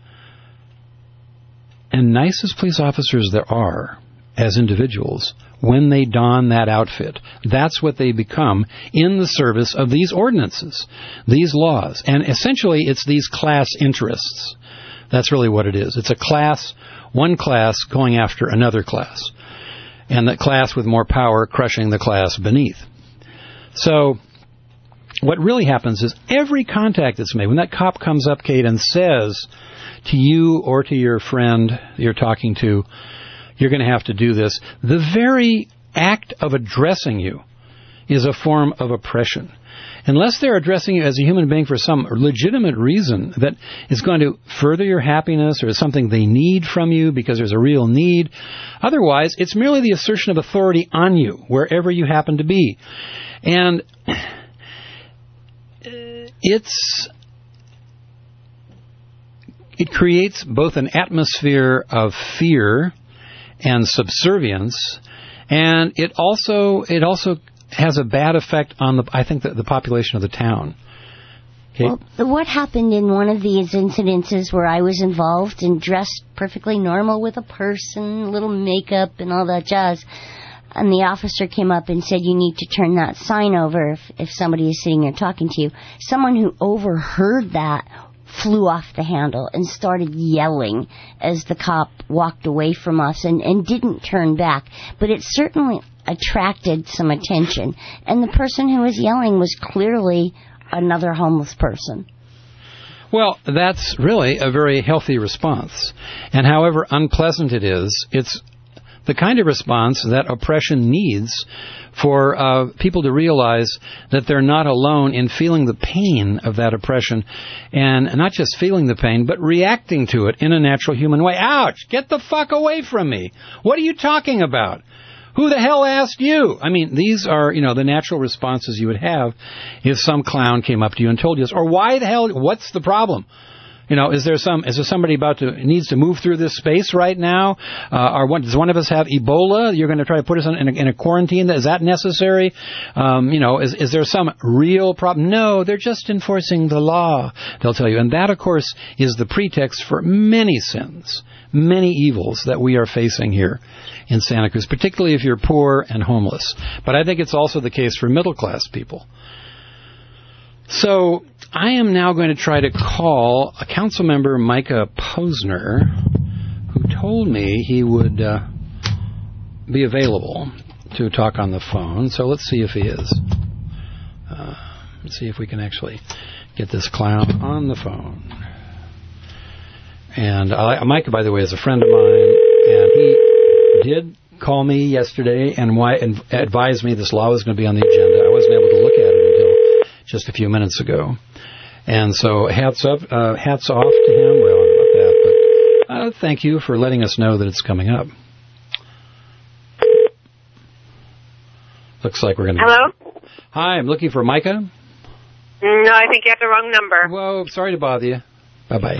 and nice as police officers there are, as individuals, when they don that outfit, that's what they become in the service of these ordinances, these laws. And essentially, it's these class interests. That's really what it is. It's a class, one class going after another class. And that class with more power crushing the class beneath. So what really happens is every contact that's made, when that cop comes up, Kate, and says to you or to your friend you're talking to, you're going to have to do this, the very act of addressing you is a form of oppression. Unless they're addressing you as a human being for some legitimate reason that is going to further your happiness or is something they need from you because there's a real need. Otherwise, it's merely the assertion of authority on you, wherever you happen to be. And it creates both an atmosphere of fear and subservience And it also has a bad effect on the population of the town. Okay. Well, what happened in one of these incidences where I was involved and dressed perfectly normal with a purse and little makeup and all that jazz, and the officer came up and said, you need to turn that sign over if somebody is sitting there talking to you. Someone who overheard that flew off the handle and started yelling as the cop walked away from us and didn't turn back. But it certainly attracted some attention. And the person who was yelling was clearly another homeless person. Well, that's really a very healthy response. And however unpleasant it is, it's the kind of response that oppression needs for people to realize that they're not alone in feeling the pain of that oppression, and not just feeling the pain, but reacting to it in a natural human way. Ouch! Get the fuck away from me! What are you talking about? Who the hell asked you? I mean, these are, the natural responses you would have if some clown came up to you and told you this. Or why the hell, what's the problem? Is there somebody needs to move through this space right now? Does one of us have Ebola? You're going to try to put us in a quarantine? Is that necessary? Is there some real problem? No, they're just enforcing the law, they'll tell you. And that, of course, is the pretext for many sins, many evils that we are facing here in Santa Cruz, particularly if you're poor and homeless. But I think it's also the case for middle-class people. So I am now going to try to call a council member, Micah Posner, who told me he would be available to talk on the phone. So let's see if he is. Let's see if we can actually get this clown on the phone. And Micah, by the way, is a friend of mine, and he did call me yesterday and advised me this law was going to be on the agenda. I wasn't able to look at it until just a few minutes ago. And so hats off to him. Well, I don't know about that, but thank you for letting us know that it's coming up. Looks like we're going to... Hello? Hi, I'm looking for Micah. No, I think you have the wrong number. Whoa, sorry to bother you. Bye-bye.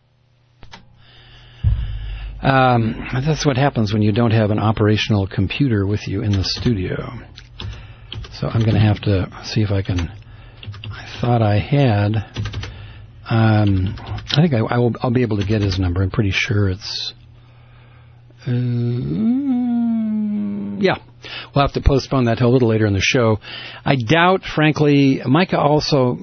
Okay. That's what happens when you don't have an operational computer with you in the studio. So I'm going to have to see if I can... I thought I had. I think I'll be able to get his number. I'm pretty sure it's. Yeah, we'll have to postpone that till a little later in the show. I doubt, frankly, Micah also.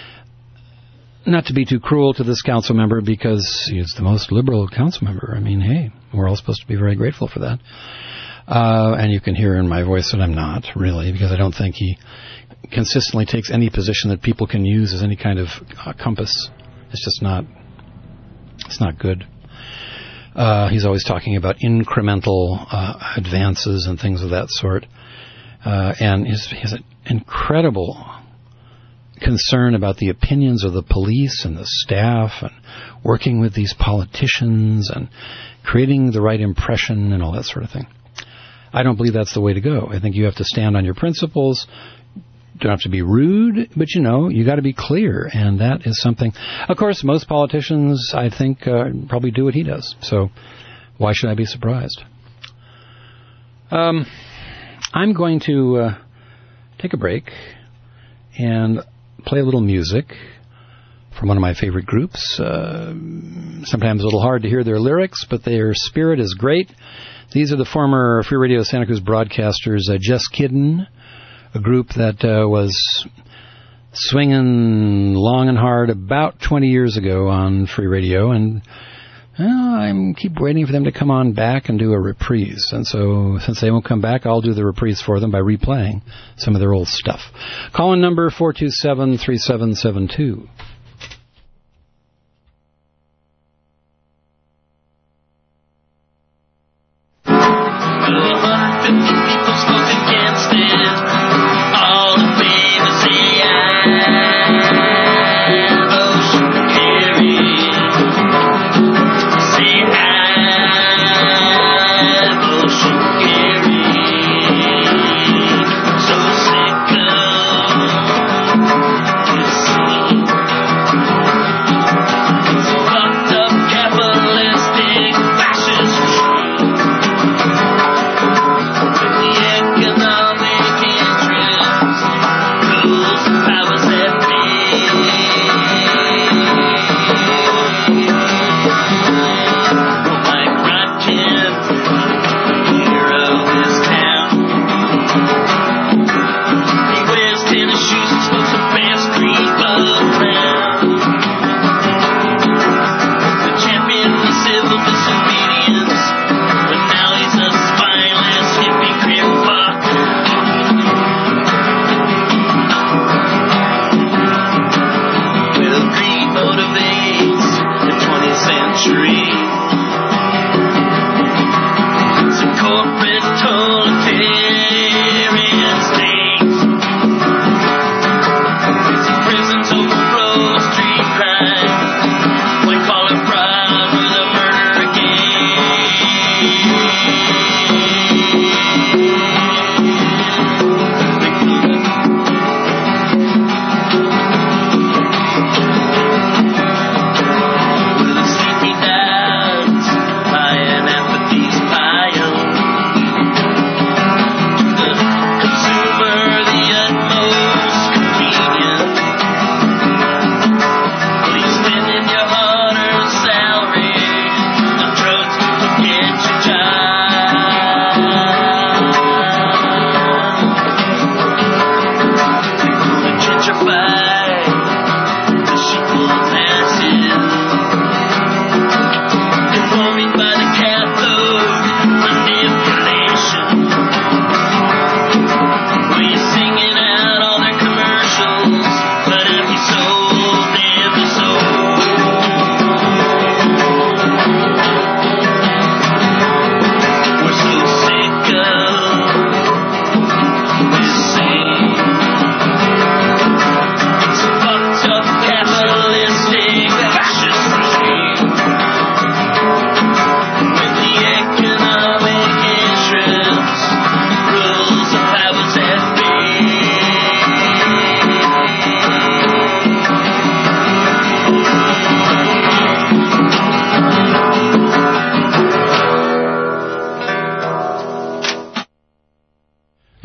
Not to be too cruel to this council member because he's the most liberal council member. I mean, hey, we're all supposed to be very grateful for that. And you can hear in my voice that I'm not, really, because I don't think he consistently takes any position that people can use as any kind of compass. It's just not. It's not good. He's always talking about incremental advances and things of that sort. And he has an incredible concern about the opinions of the police and the staff and working with these politicians and creating the right impression and all that sort of thing. I don't believe that's the way to go. I think you have to stand on your principles. Don't have to be rude, but you got to be clear, and that is something. Of course, most politicians, I think, probably do what he does. So, why should I be surprised? I'm going to take a break and play a little music from one of my favorite groups. Sometimes a little hard to hear their lyrics, but their spirit is great. These are the former Free Radio Santa Cruz broadcasters, Just Kiddin', a group that was swinging long and hard about 20 years ago on Free Radio, and I keep waiting for them to come on back and do a reprise. And so, since they won't come back, I'll do the reprise for them by replaying some of their old stuff. Call-in number 427-3772. So sick of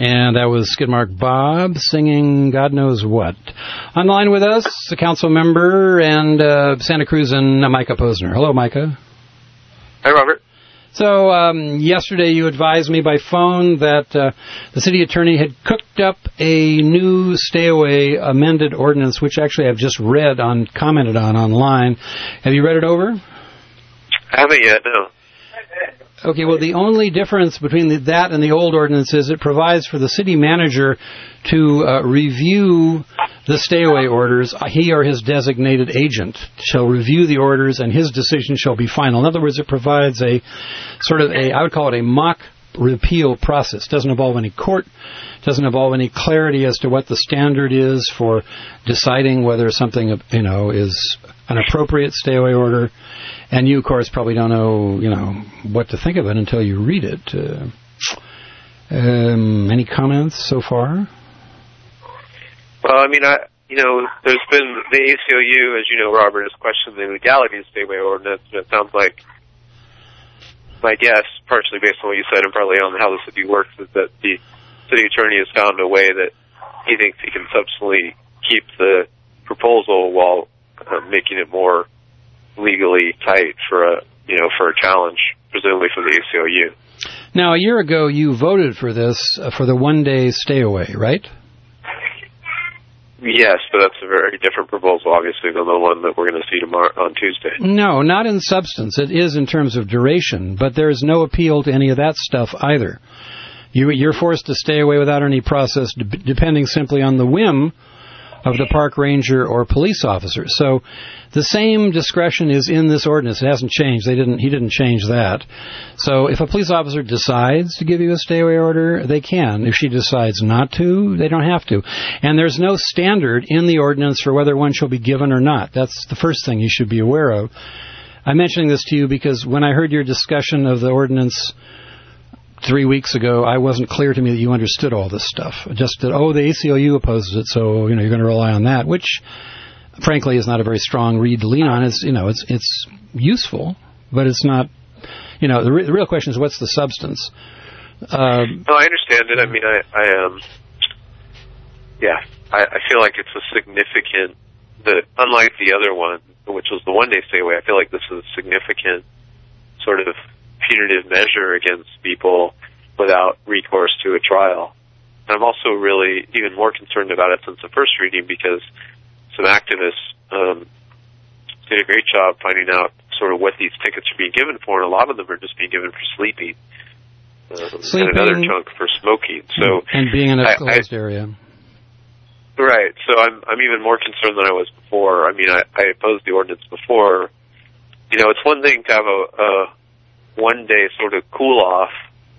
And that was Skidmark Bob singing God Knows What. On the line with us, a council member and Santa Cruz and Micah Posner. Hello, Micah. Hi, Robert. So yesterday you advised me by phone that the city attorney had cooked up a new stay-away amended ordinance, which actually I've just read commented on online. Have you read it over? I haven't yet, no. Okay, well, the only difference between that and the old ordinance is it provides for the city manager to review the stay-away orders. He or his designated agent shall review the orders, and his decision shall be final. In other words, it provides I would call it a mock repeal process. It doesn't involve any court, doesn't involve any clarity as to what the standard is for deciding whether something, is an appropriate stay-away order. And you, of course, probably don't know, what to think of it until you read it. Any comments so far? Well, I mean, there's been the ACLU, as you know, Robert, has questioned the legality of the stay-away ordinance, and it sounds like, my guess, partially based on what you said and partly on how the city works, is that the city attorney has found a way that he thinks he can substantially keep the proposal while making it more legally tight for a challenge, presumably for the ACLU. Now, a year ago, you voted for this, for the one-day stay-away, right? Yes, but that's a very different proposal, obviously, than the one that we're going to see tomorrow on Tuesday. No, not in substance. It is in terms of duration, but there is no appeal to any of that stuff either. You're forced to stay away without any process, depending simply on the whim of the park ranger or police officer. So the same discretion is in this ordinance. It hasn't changed. He didn't change that. So if a police officer decides to give you a stay-away order, they can. If she decides not to, they don't have to. And there's no standard in the ordinance for whether one shall be given or not. That's the first thing you should be aware of. I'm mentioning this to you because when I heard your discussion of the ordinance 3 weeks ago, I wasn't clear to me that you understood all this stuff. Just that, the ACLU opposes it, so, you're going to rely on that, which, frankly, is not a very strong read to lean on. It's useful, but it's not, the real question is what's the substance? No, I understand it. I mean, I feel like it's a significant, unlike the other one, which was the one-day stay-away, I feel like this is a significant sort of punitive measure against people without recourse to a trial. And I'm also really even more concerned about it since the first reading because some activists did a great job finding out sort of what these tickets are being given for, and a lot of them are just being given for sleeping. And another chunk for smoking. So and being in a closed area. Right. So I'm even more concerned than I was before. I mean, I opposed the ordinance before. It's one thing to have a one-day sort of cool-off,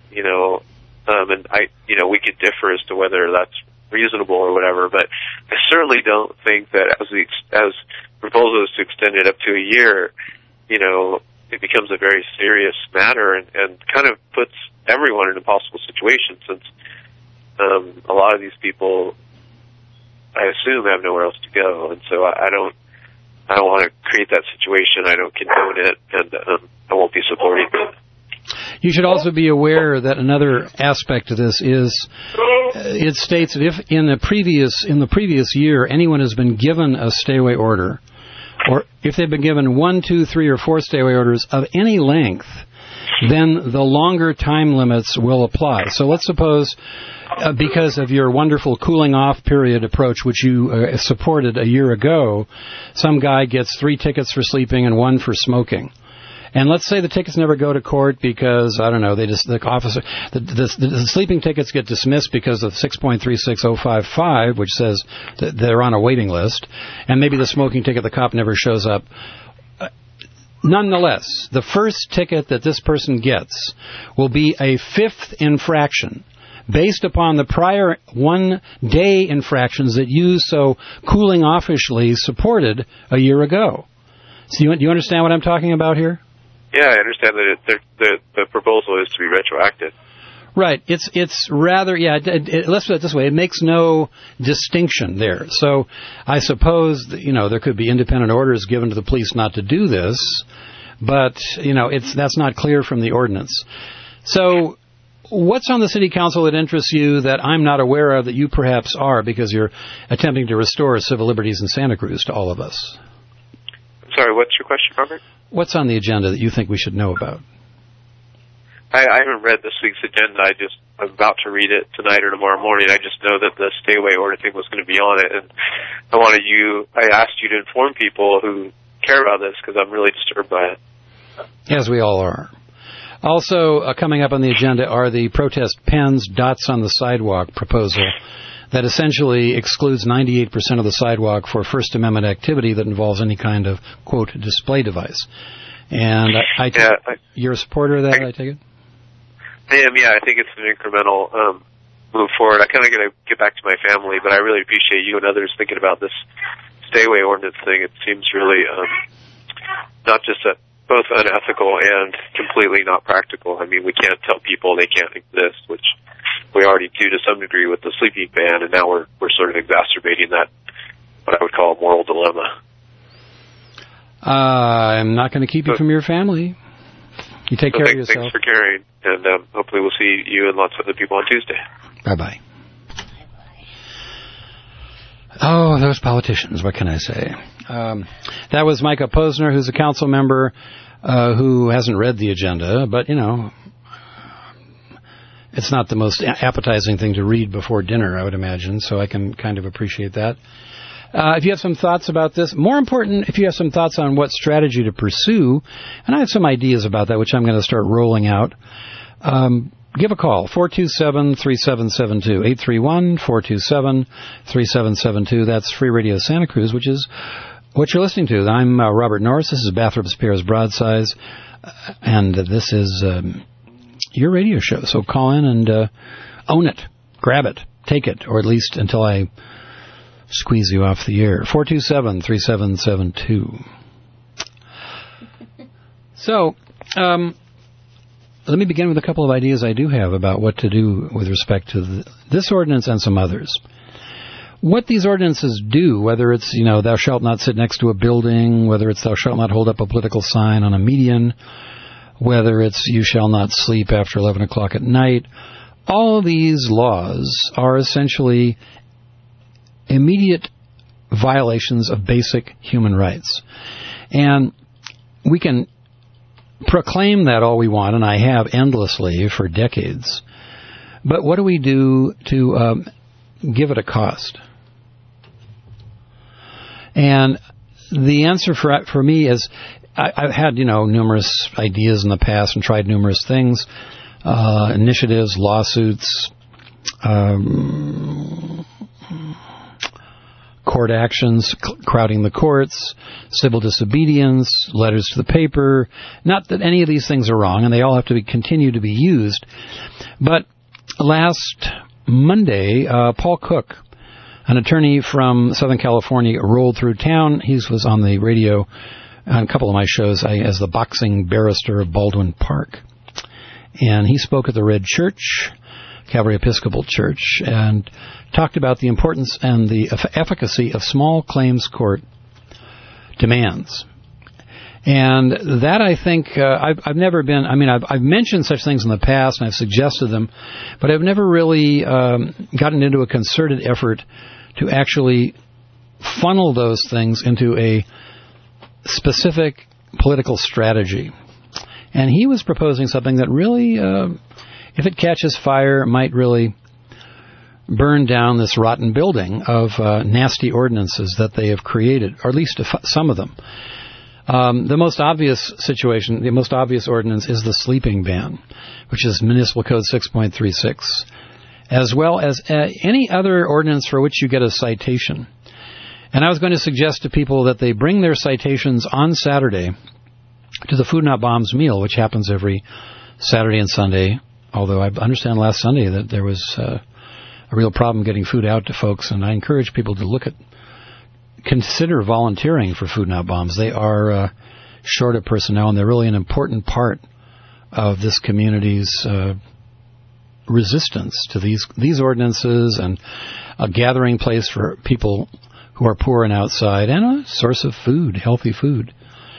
and we could differ as to whether that's reasonable or whatever, but I certainly don't think that as proposals to extend it up to a year, it becomes a very serious matter and kind of puts everyone in a possible situation since a lot of these people, I assume, have nowhere else to go, and so I don't want to create that situation. I don't condone it, and I won't be supporting it. You should also be aware that another aspect of this is it states that if in the previous year anyone has been given a stay-away order, or if they've been given 1, 2, 3, or 4 stay-away orders of any length, then the longer time limits will apply. So let's suppose because of your wonderful cooling off period approach, which you supported a year ago, some guy gets 3 tickets for sleeping and 1 for smoking. And let's say the tickets never go to court because, I don't know, the sleeping tickets get dismissed because of 6.36055, which says that they're on a waiting list, and maybe the smoking ticket, the cop never shows up. Nonetheless, the first ticket that this person gets will be a 5th infraction based upon the prior one-day infractions that you so cooling-offishly supported a year ago. So do you understand what I'm talking about here? Yeah, I understand that the proposal is to be retroactive. Right. It's rather, let's put it this way. It makes no distinction there. So I suppose, there could be independent orders given to the police not to do this, but, that's not clear from the ordinance. So what's on the city council that interests you that I'm not aware of that you perhaps are because you're attempting to restore civil liberties in Santa Cruz to all of us? Sorry, what's your question, Robert? What's on the agenda that you think we should know about? I haven't read this week's agenda. I'm about to read it tonight or tomorrow morning. I just know that the stay away order thing was going to be on it, and I asked you to inform people who care about this because I'm really disturbed by it. As we all are. Also, coming up on the agenda are the protest pens, dots on the sidewalk proposal that essentially excludes 98% of the sidewalk for First Amendment activity that involves any kind of, quote, display device. And you're a supporter of that, I take it? I am, yeah. I think it's an incremental move forward. I kind of got to get back to my family, but I really appreciate you and others thinking about this stay away ordinance thing. It seems really not just both unethical and completely not practical. I mean, we can't tell people they can't exist, which we already do to some degree with the sleeping ban, and now we're sort of exacerbating that, what I would call a moral dilemma. I'm not going to keep you from your family. You take care of yourself. Thanks for caring, and hopefully we'll see you and lots of other people on Tuesday. Bye-bye. Oh, those politicians, what can I say? That was Micah Posner, who's a council member who hasn't read the agenda, but, you know, it's not the most appetizing thing to read before dinner, I would imagine, so I can kind of appreciate that. If you have some thoughts about this, more important, if you have some thoughts on what strategy to pursue, and I have some ideas about that, which I'm going to start rolling out, give a call, 427-3772, 831-427-3772. That's Free Radio Santa Cruz, which is what you're listening to. I'm Robert Norris. This is Bathrobe's Paris Broadsides, and this is your radio show. So call in and own it, grab it, take it, or at least until I squeeze you off the air. 427-3772. So, let me begin with a couple of ideas I do have about what to do with respect to this ordinance and some others. What these ordinances do, whether it's, you know, thou shalt not sit next to a building, whether it's thou shalt not hold up a political sign on a median, whether it's you shall not sleep after 11 o'clock at night, all of these laws are essentially immediate violations of basic human rights. And we can proclaim that all we want, and I have endlessly for decades. But what do we do to give it a cost? And the answer for me is I've had, you know, numerous ideas in the past and tried numerous things, initiatives, lawsuits, court actions, crowding the courts, civil disobedience, letters to the paper. Not that any of these things are wrong, and they all have to continue to be used. But last Monday, Paul Cook, an attorney from Southern California, rolled through town. He was on the radio on a couple of my shows as the boxing barrister of Baldwin Park. And he spoke at the Red Church, Calvary Episcopal Church, and talked about the importance and the efficacy of small claims court demands. And that, I think, I've never been, I mean, I've mentioned such things in the past and I've suggested them, but I've never really gotten into a concerted effort to actually funnel those things into a specific political strategy. And he was proposing something that really, if it catches fire, might really burn down this rotten building of nasty ordinances that they have created, or at least some of them. The most obvious situation, the most obvious ordinance is the sleeping ban, which is Municipal Code 6.36, as well as any other ordinance for which you get a citation. And I was going to suggest to people that they bring their citations on Saturday to the Food Not Bombs meal, which happens every Saturday and Sunday, although I understand last Sunday that there was a real problem getting food out to folks, and I encourage people to consider volunteering for Food Not Bombs. They are short of personnel, and they're really an important part of this community's resistance to these ordinances, and a gathering place for people who are poor and outside, and a source of food, healthy food.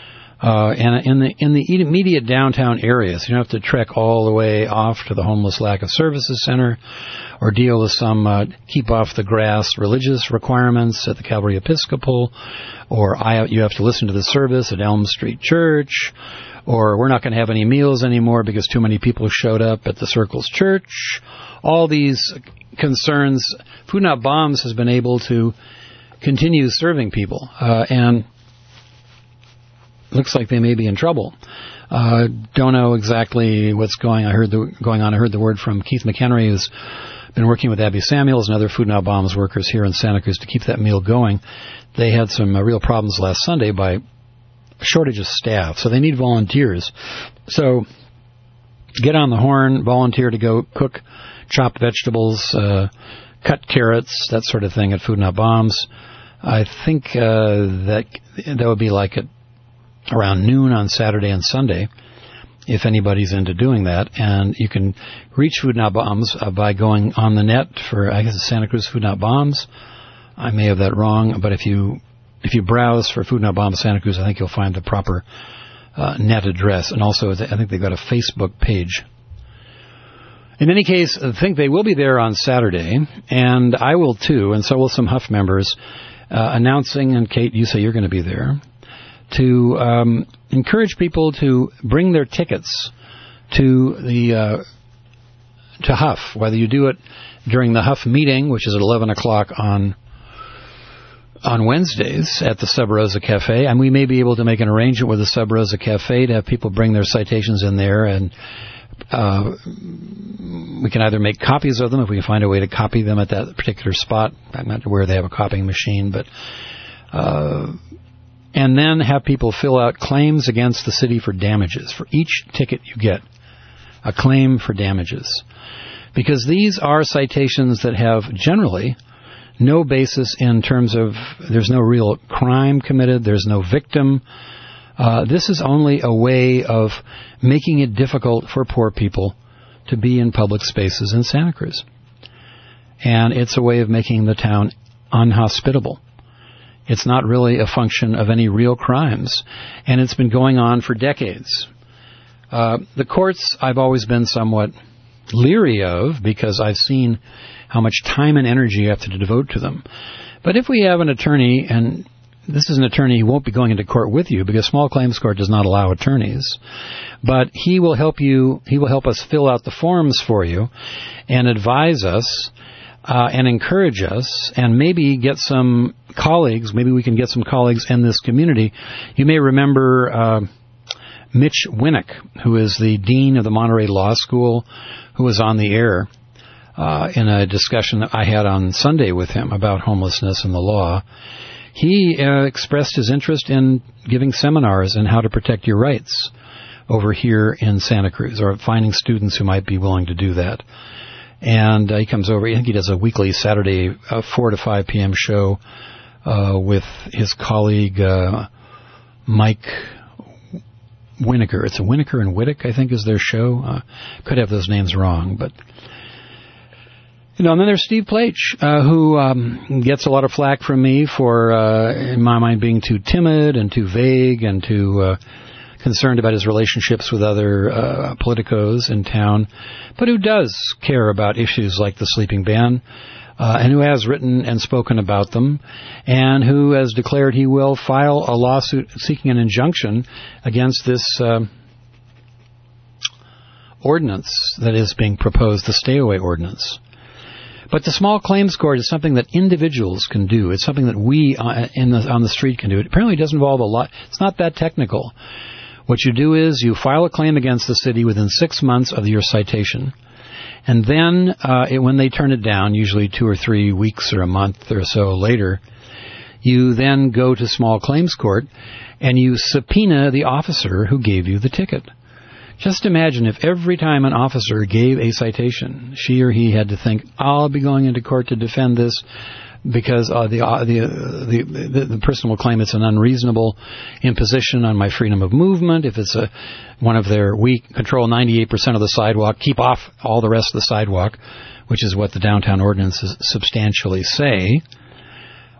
And in the immediate downtown areas, you don't have to trek all the way off to the Homeless Lack of Services Center or deal with some keep off the grass religious requirements at the Calvary Episcopal, or you have to listen to the service at Elm Street Church, or we're not going to have any meals anymore because too many people showed up at the Circles Church. All these concerns, Food Not Bombs has been able to continue serving people, and looks like they may be in trouble. Don't know exactly what's going on. I heard the word from Keith McHenry, who's been working with Abby Samuels and other Food Not Bombs workers here in Santa Cruz to keep that meal going. They had some real problems last Sunday by shortage of staff, so they need volunteers. So get on the horn, volunteer to go cook chopped vegetables, cut carrots, that sort of thing at Food Not Bombs. I think that would be like at around noon on Saturday and Sunday, if anybody's into doing that. And you can reach Food Not Bombs by going on the net for, I guess it's Santa Cruz Food Not Bombs. I may have that wrong, but if you browse for Food Not Bombs Santa Cruz, I think you'll find the proper net address. And also, I think they've got a Facebook page. In any case, I think they will be there on Saturday, and I will too, and so will some Huff members, announcing, and Kate, you say you're going to be there, to encourage people to bring their tickets to the to Huff, whether you do it during the Huff meeting, which is at 11 o'clock on Wednesdays at the Sub Rosa Cafe, and we may be able to make an arrangement with the Sub Rosa Cafe to have people bring their citations in there, and we can either make copies of them if we can find a way to copy them at that particular spot. I'm not aware they have a copying machine, but and then have people fill out claims against the city for damages. For each ticket you get, a claim for damages. Because these are citations that have generally no basis in terms of there's no real crime committed, there's no victim. This is only a way of making it difficult for poor people to be in public spaces in Santa Cruz. And it's a way of making the town unhospitable. It's not really a function of any real crimes, and it's been going on for decades. The courts I've always been somewhat leery of because I've seen how much time and energy you have to devote to them. But if we have an attorney, and this is an attorney who won't be going into court with you because small claims court does not allow attorneys, but he will help us fill out the forms for you and advise us and encourage us, and maybe get some colleagues, maybe we can get some colleagues in this community. You may remember Mitch Winnick, who is the dean of the Monterey Law School, who was on the air in a discussion that I had on Sunday with him about homelessness and the law. He expressed his interest in giving seminars on how to protect your rights over here in Santa Cruz, or finding students who might be willing to do that. And he comes over, I think he does a weekly Saturday 4 to 5 p.m. show with his colleague Mike Winokur. It's a Winokur and Wittick, I think, is their show. Could have those names wrong, but... and then there's Steve Plach, who gets a lot of flack from me for, in my mind, being too timid and too vague and too concerned about his relationships with other politicos in town, but who does care about issues like the sleeping ban, and who has written and spoken about them, and who has declared he will file a lawsuit seeking an injunction against this ordinance that is being proposed, the stay-away ordinance. But the small claims court is something that individuals can do. It's something that we on the street can do. It apparently doesn't involve a lot. It's not that technical. What you do is you file a claim against the city within 6 months of your citation. And then when they turn it down, usually 2 or 3 weeks or a month or so later, you then go to small claims court and you subpoena the officer who gave you the ticket. Just imagine if every time an officer gave a citation, she or he had to think, I'll be going into court to defend this because the person will claim it's an unreasonable imposition on my freedom of movement. If it's one of their, we control 98% of the sidewalk, keep off all the rest of the sidewalk, which is what the downtown ordinances substantially say.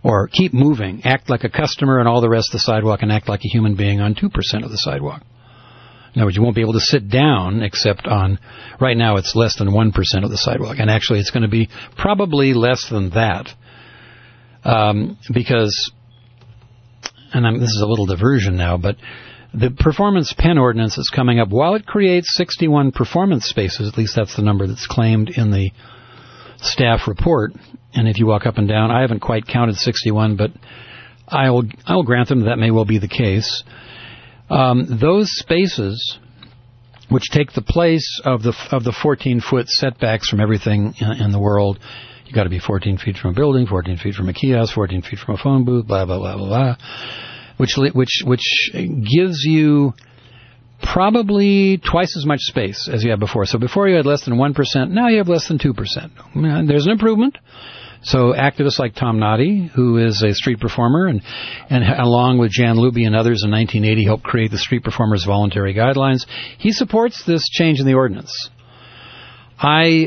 Or keep moving, act like a customer on all the rest of the sidewalk and act like a human being on 2% of the sidewalk. In other words, you won't be able to sit down except on, right now it's less than 1% of the sidewalk. And actually it's going to be probably less than that. Because, and this is a little diversion now, but the performance pen ordinance is coming up. While it creates 61 performance spaces, at least that's the number that's claimed in the staff report, and if you walk up and down, I haven't quite counted 61, but I will grant them that may well be the case. Those spaces, which take the place of the 14-foot setbacks from everything in the world, you got to be 14 feet from a building, 14 feet from a kiosk, 14 feet from a phone booth, blah blah blah blah blah, which gives you probably twice as much space as you had before. So before you had less than 1%, now you have less than 2%. There's an improvement. So activists like Tom Noddy, who is a street performer, and along with Jan Luby and others in 1980 helped create the Street Performers Voluntary Guidelines, he supports this change in the ordinance. I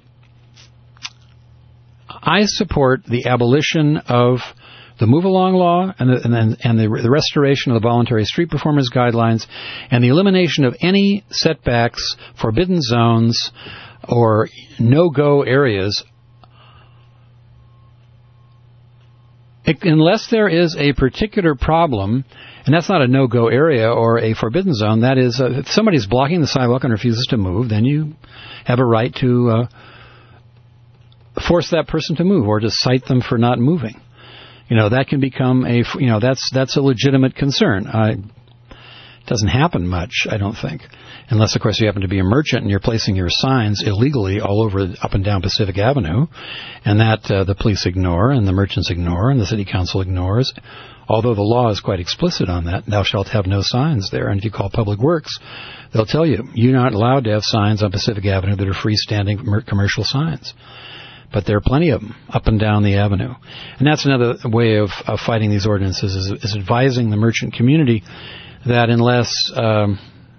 support the abolition of the move-along law and the restoration of the voluntary street performers guidelines and the elimination of any setbacks, forbidden zones, or no-go areas unless there is a particular problem, and that's not a no-go area or a forbidden zone. That is, if somebody's blocking the sidewalk and refuses to move, then you have a right to force that person to move or to cite them for not moving. That can become that's a legitimate concern. It doesn't happen much, I don't think, unless, of course, you happen to be a merchant and you're placing your signs illegally all over up and down Pacific Avenue, and that the police ignore and the merchants ignore and the city council ignores, although the law is quite explicit on that. Thou shalt have no signs there. And if you call Public Works, they'll tell you, you're not allowed to have signs on Pacific Avenue that are freestanding commercial signs. But there are plenty of them up and down the avenue. And that's another way of fighting these ordinances, is advising the merchant community that unless the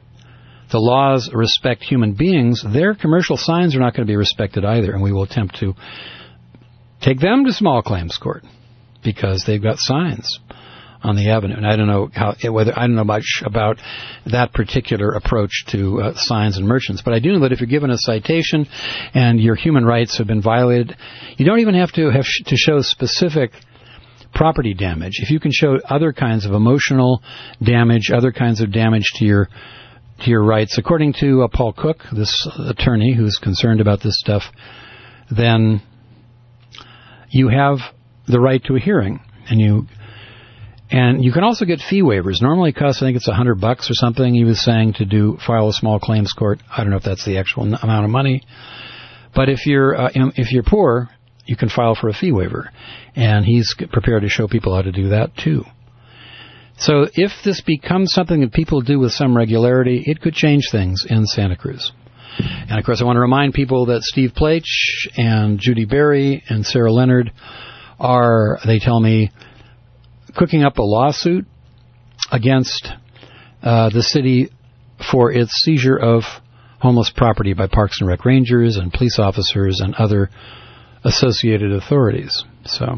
laws respect human beings, their commercial signs are not going to be respected either. And we will attempt to take them to small claims court because they've got signs on the avenue. And I don't know much about that particular approach to signs and merchants, but I do know that if you're given a citation and your human rights have been violated, you don't even have to show specific property damage. If you can show other kinds of emotional damage, other kinds of damage to your rights, according to Paul Cook, this attorney who's concerned about this stuff, then you have the right to a hearing, and you can also get fee waivers. Normally it costs, I think it's $100 or something. He was saying to file a small claims court. I don't know if that's the actual amount of money, but if you're poor, you can file for a fee waiver, and he's prepared to show people how to do that too. So if this becomes something that people do with some regularity, it could change things in Santa Cruz. And of course, I want to remind people that Steve Plach and Judy Berry and Sarah Leonard are, they tell me, cooking up a lawsuit against the city for its seizure of homeless property by Parks and Rec rangers and police officers and other associated authorities. So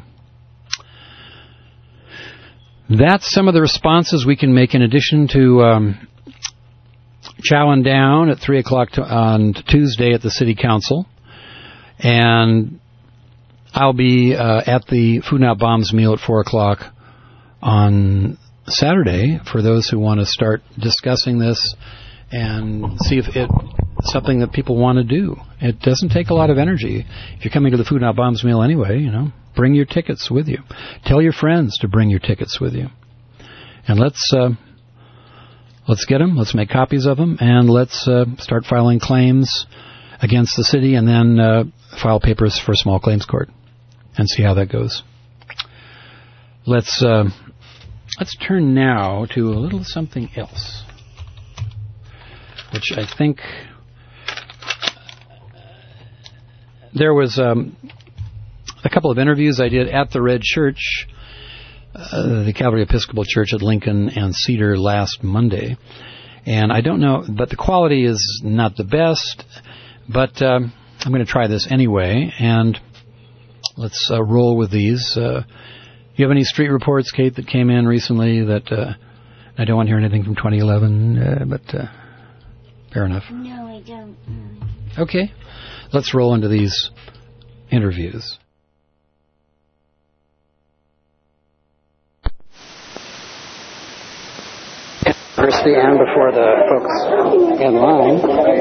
that's some of the responses we can make in addition to chowing down at 3 o'clock on Tuesday at the City Council. And I'll be at the Food Not Bombs meal at 4 o'clock on Saturday for those who want to start discussing this and see if it's something that people want to do. It doesn't take a lot of energy. If you're coming to the Food Not Bombs meal anyway, bring your tickets with you. Tell your friends to bring your tickets with you. And let's get them, let's make copies of them, and let's start filing claims against the city and then file papers for a small claims court and see how that goes. Let's turn now to a little something else, which I think there was a couple of interviews I did at the Red Church, the Calvary Episcopal Church at Lincoln and Cedar last Monday. And I don't know, but the quality is not the best, but I'm going to try this anyway, and let's roll with these. You have any street reports, Kate, that came in recently that I don't want to hear anything from 2011, but fair enough. No, I don't. Okay. Let's roll into these interviews. And before the folks in line,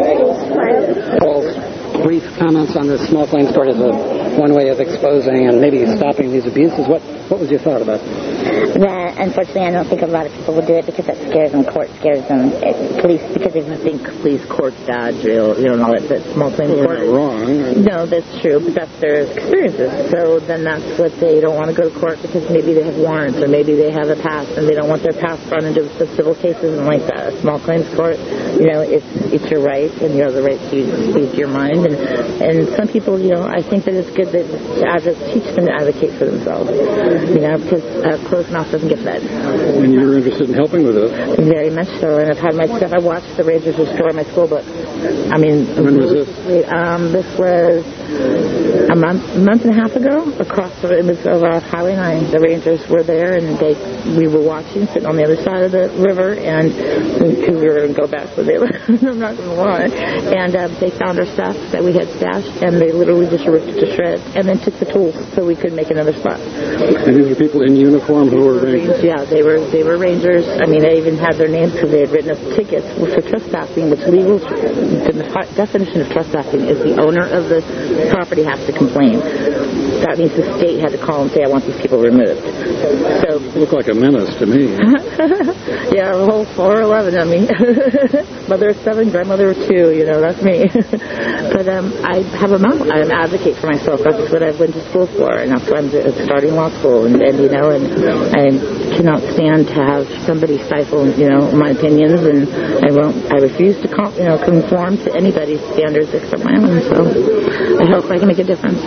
Paul's brief comments on the small claims court as one way of exposing and maybe stopping these abuses. What was your thought about that? That, unfortunately, I don't think a lot of people will do it because that scares them. Court scares them. Police, because they think police court's bad, drill, all that small claims court. Wrong. No, that's true, but that's their experiences. So then that's what they don't want to go to court because maybe they have warrants or maybe they have a past and they don't want their past run into the civil cases and like that. A small claims court, it's your right and you have the right to speak your mind. And some people, I think that it's good that teach them to advocate for themselves, because closed mouth doesn't get fed. And you're interested in helping with this? Very much so. And I've had my stuff. I watched the Rangers restore my school books. When was this? This was a month and a half ago. It was over Highway 9. The Rangers were there, and we were watching, sitting on the other side of the river, and we were going to go back where they were. I'm not going to lie. And they found our stuff that we had stashed, and they literally just ripped it to shreds, and then took the tools so we could make another spot. And these are people in uniform who were Rangers? Yeah, they were Rangers. They even had their names because they had written us tickets for trespassing, which legal. The definition of trespassing is the owner of the property has to complain. That means the state had to call and say, I want these people removed. So you look like a menace to me. Yeah, a whole 4'11", Mother of 7, grandmother of 2, that's me. But I have a mouth. I'm an advocate for myself. That's what I went to school for, and that's why I'm starting law school. And I cannot stand to have somebody stifle, my opinions, and I refuse to conform to anybody's standards except my own. So I hope I can make a difference.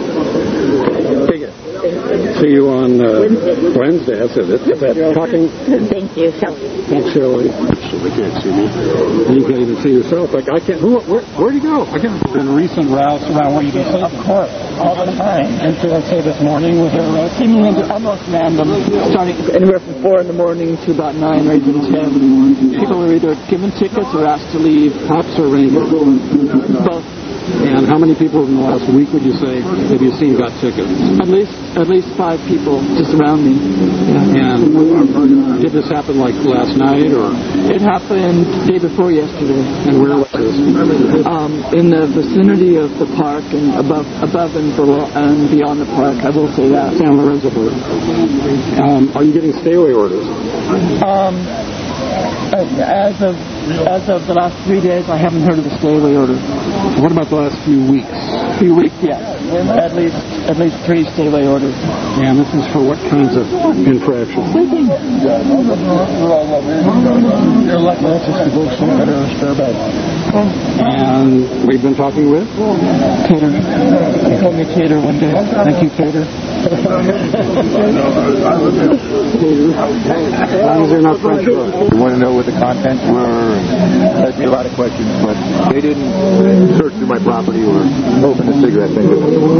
See you on Wednesday. That's it. Talking. Thank you. Thanks, Shirley. They can't see me. You can't even see yourself. Like I can't. Where'd you go? I can't. Been recent routes around what you can say. Of course, all the time. And so I say this morning with her seemingly almost random, starting anywhere from 4 in the morning to about 9 or even 10. People are either given tickets or asked to leave, cops or Rangers. Both. And how many people in the last week would you say have you seen got tickets? At least 5 people just around me. And did this happen like last night or? It happened day before yesterday. And where was this? In the vicinity of the park and above and beyond the park. I will say that. San Lorenzo Park. Are you getting stay away orders? As of the last 3 days, I haven't heard of the stay away order. What about the last few weeks? Few weeks, yes. At least 3 stay away orders. And this is for what kinds of infractions? And we've been talking with Cater. He told me Cater one day. Thank you, Cater. As long as they're not French books. We want to know what the contents were. There'd be a lot of questions, but they didn't search through my property or open the cigarette thing.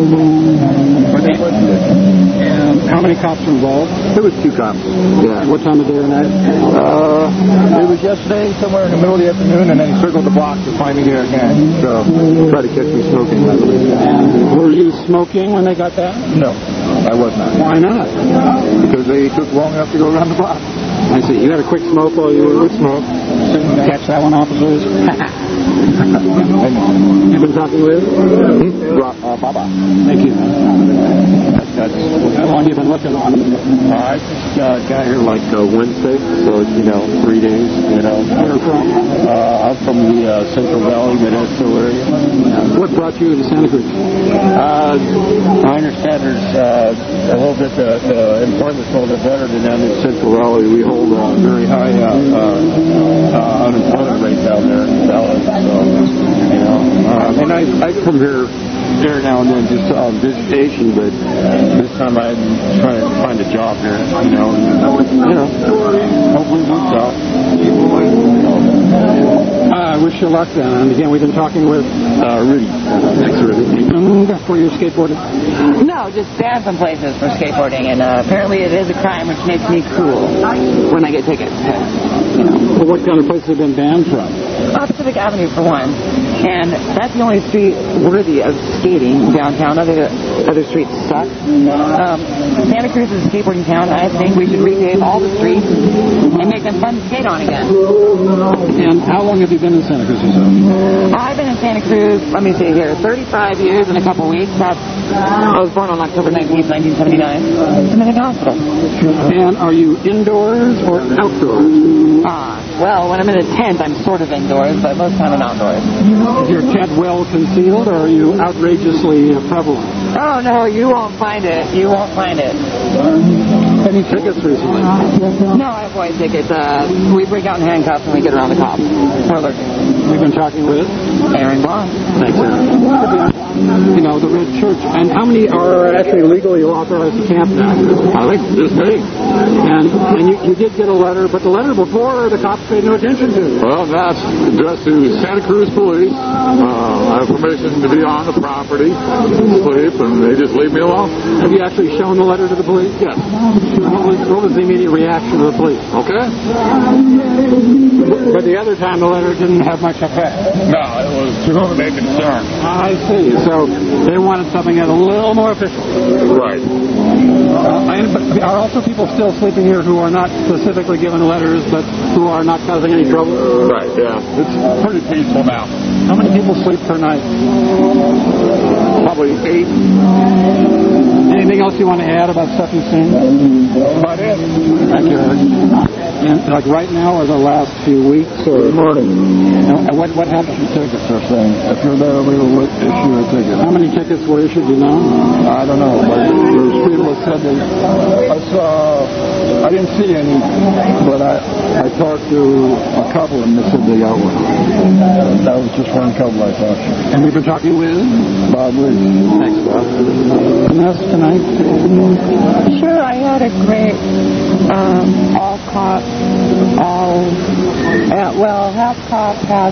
How many cops were involved? There was 2 cops. Yeah. What time of day or night? It was yesterday, somewhere in the middle of the afternoon, and then he circled the block to find me there again. So tried to catch me smoking. Were you smoking when they got that? No, I was not. Why not? Because they took long enough to go around the block. I see. You had a quick smoke while you were with smoke. Catch that one, officers. You've been talking with? Baba. Thank you. How long have you been looking on? I just got here like Wednesday, so 3 days. Where are you from? I'm from the Central Valley, Modesto area. What brought you to Santa Cruz? I understand there's a little bit the employment's a little bit better than down in Central Valley. We hold a very high unemployment rate down there in the valley. So, and I come here there now and then just on visitation, but this time I'm trying to find a job here, hopefully it works out. I wish wish you luck then. And again, we've been talking with Rudy. Thanks, Rudy. For your skateboarding? No, just banned some places for skateboarding, and apparently it is a crime, which makes me cool when I get tickets. Well, what kind of places have been banned from? Pacific Avenue, for one. And that's the only street worthy of skating downtown. Other streets suck. Santa Cruz is a skateboarding town. I think we should repave all the streets and make them fun to skate on again. And how long have you been in Santa Cruz yourself? I've been in Santa Cruz, let me see here, 35 years in a couple weeks. I was born on October 19th, 1979. I'm in a hospital. And are you indoors or outdoors? Well, when I'm in a tent, I'm sort of indoors, but most of the time I'm outdoors. Is your tent well concealed, or are you outrageously prevalent? Oh, no, you won't find it. You won't find it. Any tickets recently? No, I avoid tickets. We break out in handcuffs when we get around the cops. We're lurking. We've been talking with Aaron Bond. Thanks, Aaron. You know, the Red Church. And how many are actually legally authorized to camp now? I think this many. And you did get a letter, but the letter before the cops paid no attention to. Well, that's addressed to Santa Cruz Police. I have permission to be on the property, sleep, and they just leave me alone. Have you actually shown the letter to the police? Yes. What was the immediate reaction of the police? Okay. But the other time the letter didn't have much effect. No, it was to whom it may concern. I see. So they wanted something a little more official. Right. But are also people still sleeping here who are not specifically given letters, but who are not causing any trouble? Right, yeah. It's pretty peaceful now. How many people sleep per night? Probably 8. Anything else you want to add about stuff you've seen? About it. Thank you, Eric. And like right now or the last few weeks? Or good morning. What happened? Tickets are saying. If you're there, we will issue a ticket. How many tickets were issued, do you know? I don't know, but there's people that said I didn't see any, but I talked to a couple and they said they got one. That was just one couple I talked to. And we've been talking with? Bob Lee. Thanks, Bob. And that's tonight? Sure, I had a great all cop, half cop, half,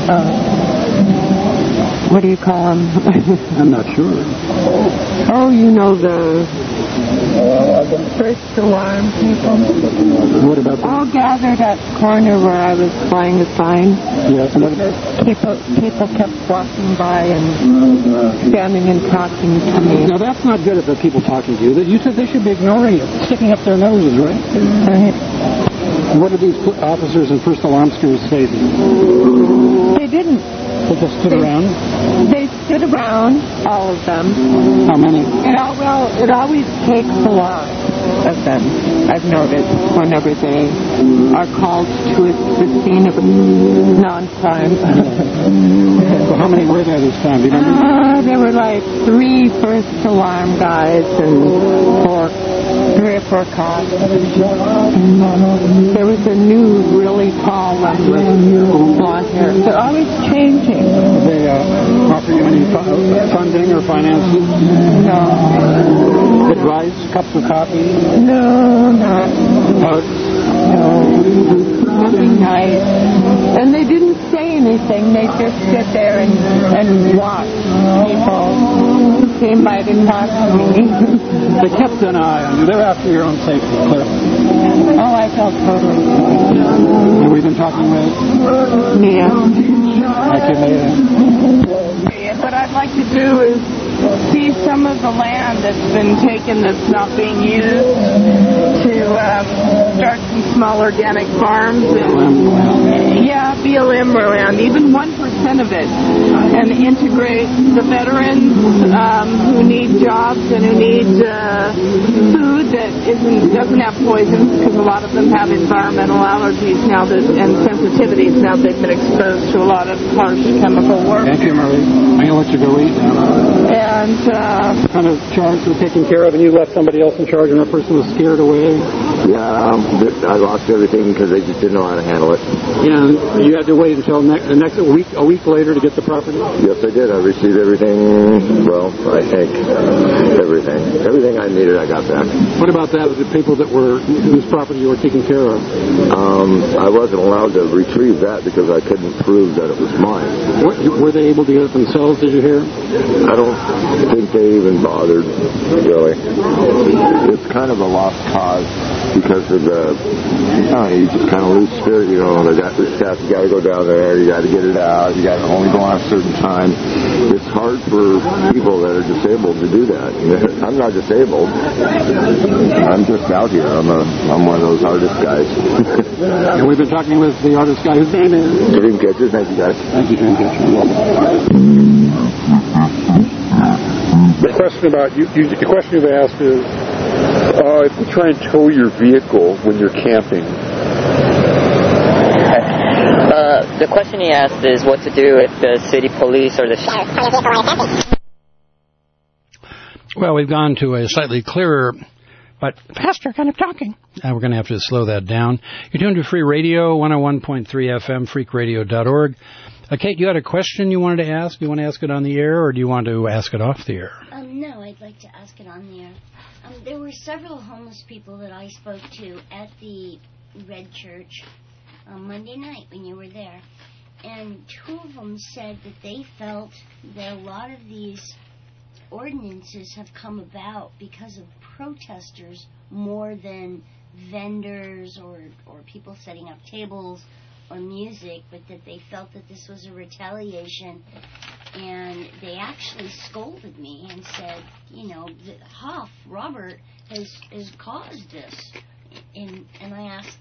what do you call them? I'm not sure. Oh, you know the first alarm people. What about that? All gathered at the corner where I was flying the sign. Yes. People kept walking by and standing and talking to me. Now, that's not good if the people talking to you. You said they should be ignoring you, sticking up their noses, right? Right. What did these officers and first alarm crews say to you? They didn't. They just stood around? They stood around, all of them. How many? It always takes a lot of them, I've noticed, whenever they are called to the scene of a non-crime. So how many were there this time? Do you remember? There were like 3 first alarm guys and 3 or 4 cops. There was a new, really tall one with blonde hair. They're always changing. Did they offer you any funding or financing? No. Advice? Cups of coffee? No, not. Hugs? No. Nothing nice. And they didn't say anything. They just sit there and watch people who came by to talk to me. They kept an eye on you. They're after your own safety, clearly. Oh, I felt totally safe. And we've been talking with Mia. Thank you, Mia. What I'd like to do is see some of the land that's been taken that's not being used to start some small organic farms. BLM land, even 1% of it, and integrate the veterans who need jobs and who need food that doesn't have poisons, because a lot of them have environmental allergies now and sensitivities now they've been exposed to a lot of harsh chemical work. Thank you, Marie. I'm going to let you go eat now. And kind of charged with taking care of, and you left somebody else in charge, and that person was scared away. Yeah, I lost everything because they just didn't know how to handle it. And you had to wait until a week later to get the property? Yes, I did. I received everything. Well, I think everything I needed, I got back. What about that? The people whose property you were taking care of? I wasn't allowed to retrieve that because I couldn't prove that it was mine. Were they able to get it themselves? Did you hear? I don't think they even bothered, really. It's kind of a lost cause because of you just kind of lose spirit. You know, this stuff, you got to go down there, you got to get it out, you got to only go on a certain time. It's hard for people that are disabled to do that. I'm not disabled. I'm just out here. I'm one of those artist guys. And we've been talking with the artist guy whose name is Dreamcatcher. Thank you, guys. Thank you, Dreamcatcher. The question about the question you've asked is, if you try and tow your vehicle when you're camping. The question he asked is what to do if the city police or the sheriff. Well, we've gone to a slightly clearer but faster kind of talking. We're going to have to slow that down. You're tuned to Free Radio, 101.3 FM, freakradio.org. Kate, you had a question you wanted to ask? Do you want to ask it on the air, or do you want to ask it off the air? No, I'd like to ask it on the air. There were several homeless people that I spoke to at the Red Church on Monday night when you were there. And two of them said that they felt that a lot of these ordinances have come about because of protesters more than vendors or people setting up tables or music, but that they felt that this was a retaliation. And they actually scolded me and said, Huff, Robert, has caused this. And I asked,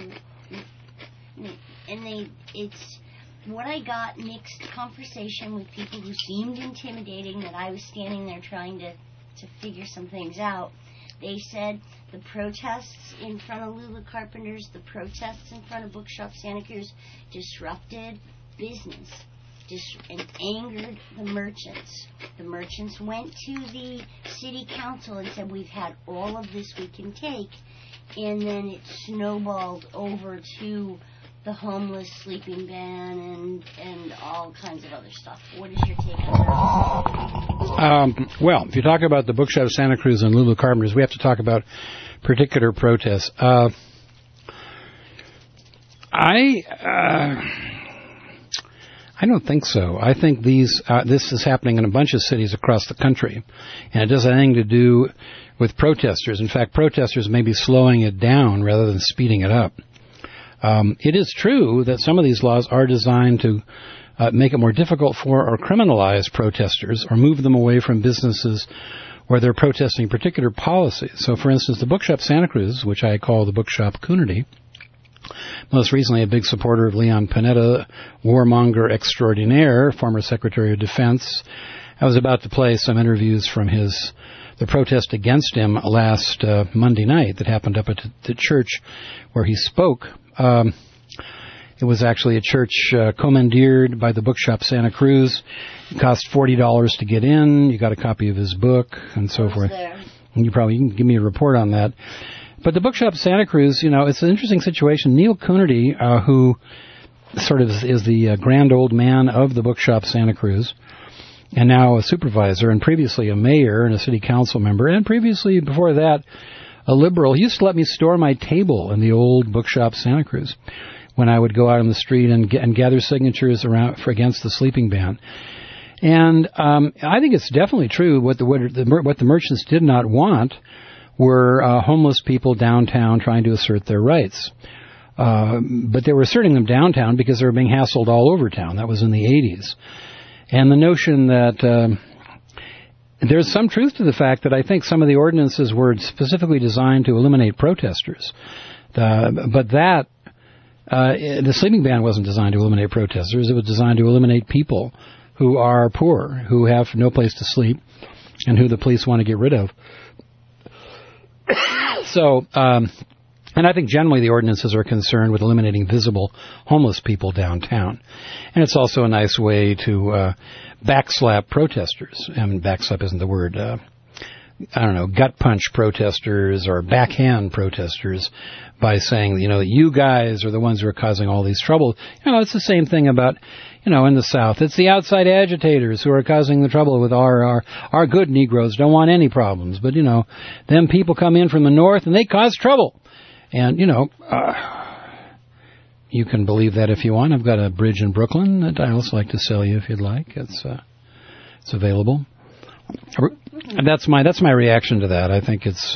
it's what I got, mixed conversation with people who seemed intimidating, that I was standing there trying to figure some things out. They said the protests in front of Lulu Carpenter's, the protests in front of Bookshop Santa Cruz disrupted business and angered the merchants. The merchants went to the city council and said, we've had all of this we can take, and then it snowballed over to the homeless sleeping ban and all kinds of other stuff. What is your take on that? Well, if you talk about the Bookshop Santa Cruz and Lulu Carpenter's, we have to talk about particular protests. I don't think so. I think this is happening in a bunch of cities across the country, and it doesn't have anything to do with protesters. In fact, protesters may be slowing it down rather than speeding it up. It is true that some of these laws are designed to make it more difficult for or criminalize protesters or move them away from businesses where they're protesting particular policies. So, for instance, the Bookshop Santa Cruz, which I call the Bookshop Coonerty, most recently a big supporter of Leon Panetta, warmonger extraordinaire, former Secretary of Defense. I was about to play some interviews from the protest against him last Monday night that happened up at the church where he spoke. It was actually a church commandeered by the Bookshop Santa Cruz. It cost $40 to get in. You got a copy of his book and so forth. And you can give me a report on that. But the Bookshop Santa Cruz, it's an interesting situation. Neil Coonerty, who sort of is the grand old man of the Bookshop Santa Cruz, and now a supervisor, and previously a mayor and a city council member, and previously, before that, a liberal. He used to let me store my table in the old Bookshop Santa Cruz when I would go out on the street and gather signatures against the sleeping ban. And I think it's definitely true what the merchants did not want were homeless people downtown trying to assert their rights. But they were asserting them downtown because they were being hassled all over town. That was in the 80s. And the notion that there's some truth to the fact that I think some of the ordinances were specifically designed to eliminate protesters. But the sleeping ban wasn't designed to eliminate protesters. It was designed to eliminate people who are poor, who have no place to sleep, and who the police want to get rid of. So, and I think generally the ordinances are concerned with eliminating visible homeless people downtown. And it's also a nice way to backslap protesters. I mean, backslap isn't the word. gut punch protesters or backhand protesters by saying, you guys are the ones who are causing all these trouble. It's the same thing about, in the South. It's the outside agitators who are causing the trouble with our good Negroes don't want any problems. But, them people come in from the North and they cause trouble. And, you can believe that if you want. I've got a bridge in Brooklyn that I also like to sell you if you'd like. It's available. That's my reaction to that. I think it's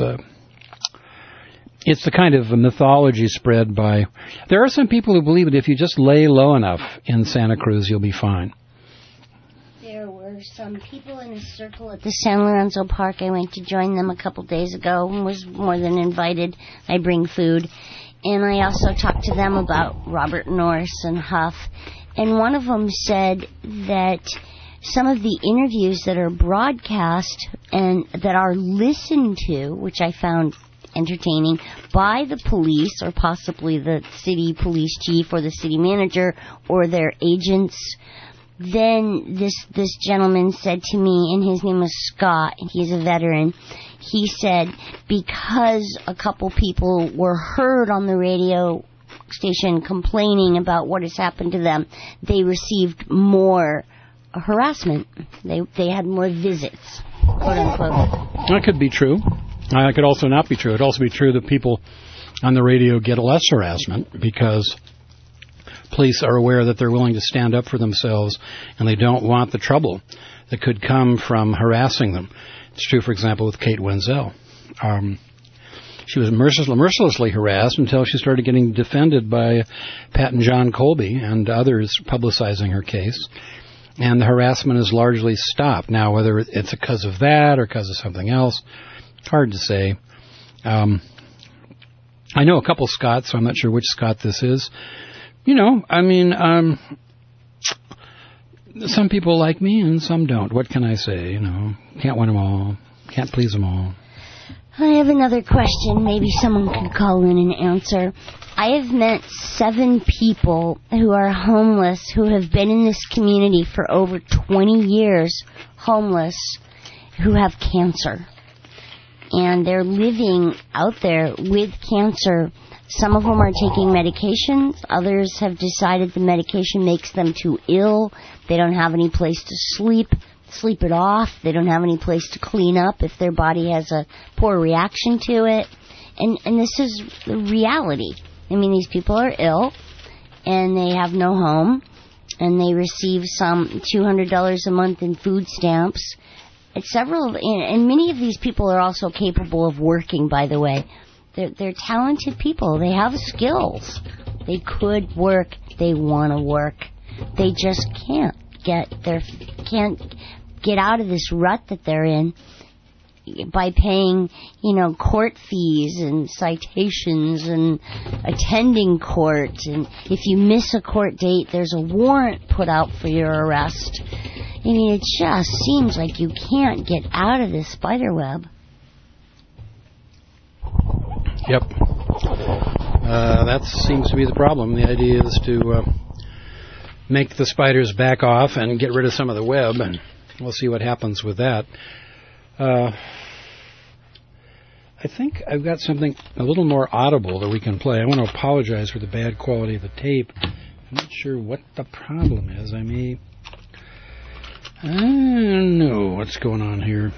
the kind of mythology spread by. There are some people who believe that if you just lay low enough in Santa Cruz, you'll be fine. There were some people in a circle at the San Lorenzo Park. I went to join them a couple days ago and was more than invited. I bring food. And I also talked to them about Robert Norris and Huff. And one of them said that some of the interviews that are broadcast and that are listened to, which I found entertaining, by the police or possibly the city police chief or the city manager or their agents, then this gentleman said to me, and his name was Scott, he's a veteran, he said because a couple people were heard on the radio station complaining about what has happened to them, they received more harassment. They had more visits, quote unquote. That could be true. That could also not be true. It could also be true that people on the radio get less harassment because police are aware that they're willing to stand up for themselves and they don't want the trouble that could come from harassing them. It's true, for example, with Kate Wenzel. She was mercilessly harassed until she started getting defended by Pat and John Colby and others publicizing her case. And the harassment is largely stopped. Now, whether it's because of that or because of something else, hard to say. I know a couple Scotts, so I'm not sure which Scott this is. Some people like me and some don't. What can I say? Can't win them all. Can't please them all. I have another question. Maybe someone can call in and answer. I have met 7 people who are homeless, who have been in this community for over 20 years, homeless, who have cancer. And they're living out there with cancer. Some of them are taking medications. Others have decided the medication makes them too ill. They don't have any place to sleep it off. They don't have any place to clean up if their body has a poor reaction to it. And this is the reality. I mean, these people are ill, and they have no home, and they receive some $200 a month in food stamps. And many of these people are also capable of working, by the way. They're talented people. They have skills. They could work. They want to work. They just can't get out of this rut that they're in by paying, court fees and citations and attending court. And if you miss a court date, there's a warrant put out for your arrest. I mean, it just seems like you can't get out of this spider web. Yep. That seems to be the problem. The idea is to make the spiders back off and get rid of some of the web, and we'll see what happens with that. I think I've got something a little more audible that we can play. I want to apologize for the bad quality of the tape. I'm not sure what the problem is. I don't know what's going on here.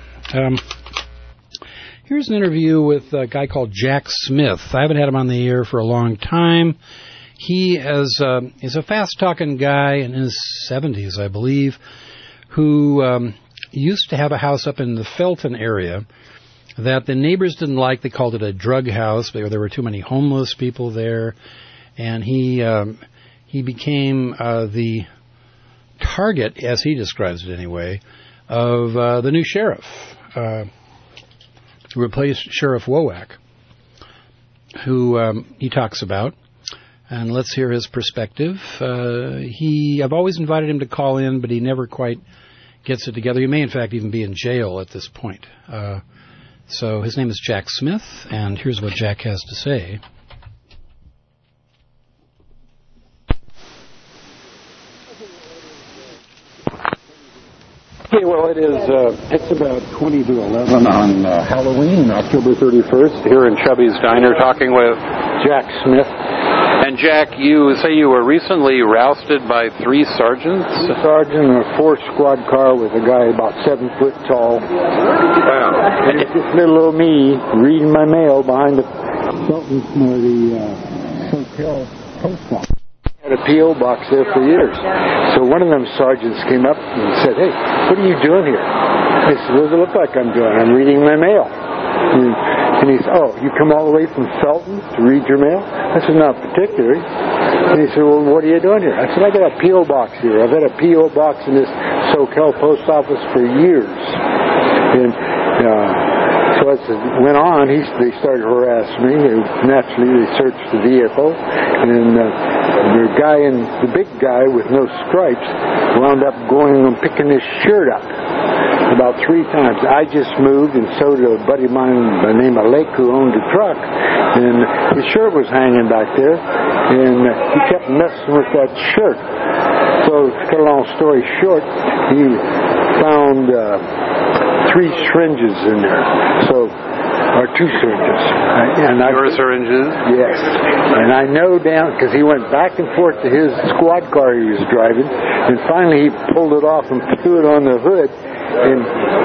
Here's an interview with a guy called Jack Smith. I haven't had him on the air for a long time. He is a fast-talking guy in his 70s, I believe, who used to have a house up in the Felton area that the neighbors didn't like. They called it a drug house. There were too many homeless people there. And he became the target, as he describes it anyway, of the new sheriff, who replaced Sheriff Wowak, who he talks about. And let's hear his perspective. I've always invited him to call in, but he never quite gets it together. He may, in fact, even be in jail at this point. So his name is Jack Smith, and here's what Jack has to say. Okay, well, it's about 20 to 11 on Halloween, October 31st, here in Chubby's Diner, talking with Jack Smith. And Jack, you say you were recently rousted by 3 sergeants? 3 sergeants in a 4-squad car with a guy about 7 foot tall. Wow. And it's just little old me reading my mail behind the Soquel post office. Had a P.O. box there for years. So one of them sergeants came up and said, "Hey, what are you doing here?" I said, "What does it look like I'm doing?" "I'm reading my mail." And he said, "Oh, you come all the way from Felton to read your mail?" I said, "Not particularly." And he said, "Well, what are you doing here?" I said, "I got a P.O. box here. I've had a P.O. box in this Soquel post office for years." And so as it went on, they started harassing me. Naturally, they searched the vehicle, and the big guy with no stripes wound up going and picking his shirt up about 3 times. I just moved, and so did a buddy of mine by the name of Lake who owned a truck, and his shirt was hanging back there, and he kept messing with that shirt. So to cut a long story short, he found 3 syringes in there. Or 2 syringes. Your syringes? Yes. And I know down, because he went back and forth to his squad car he was driving, and finally he pulled it off and threw it on the hood, and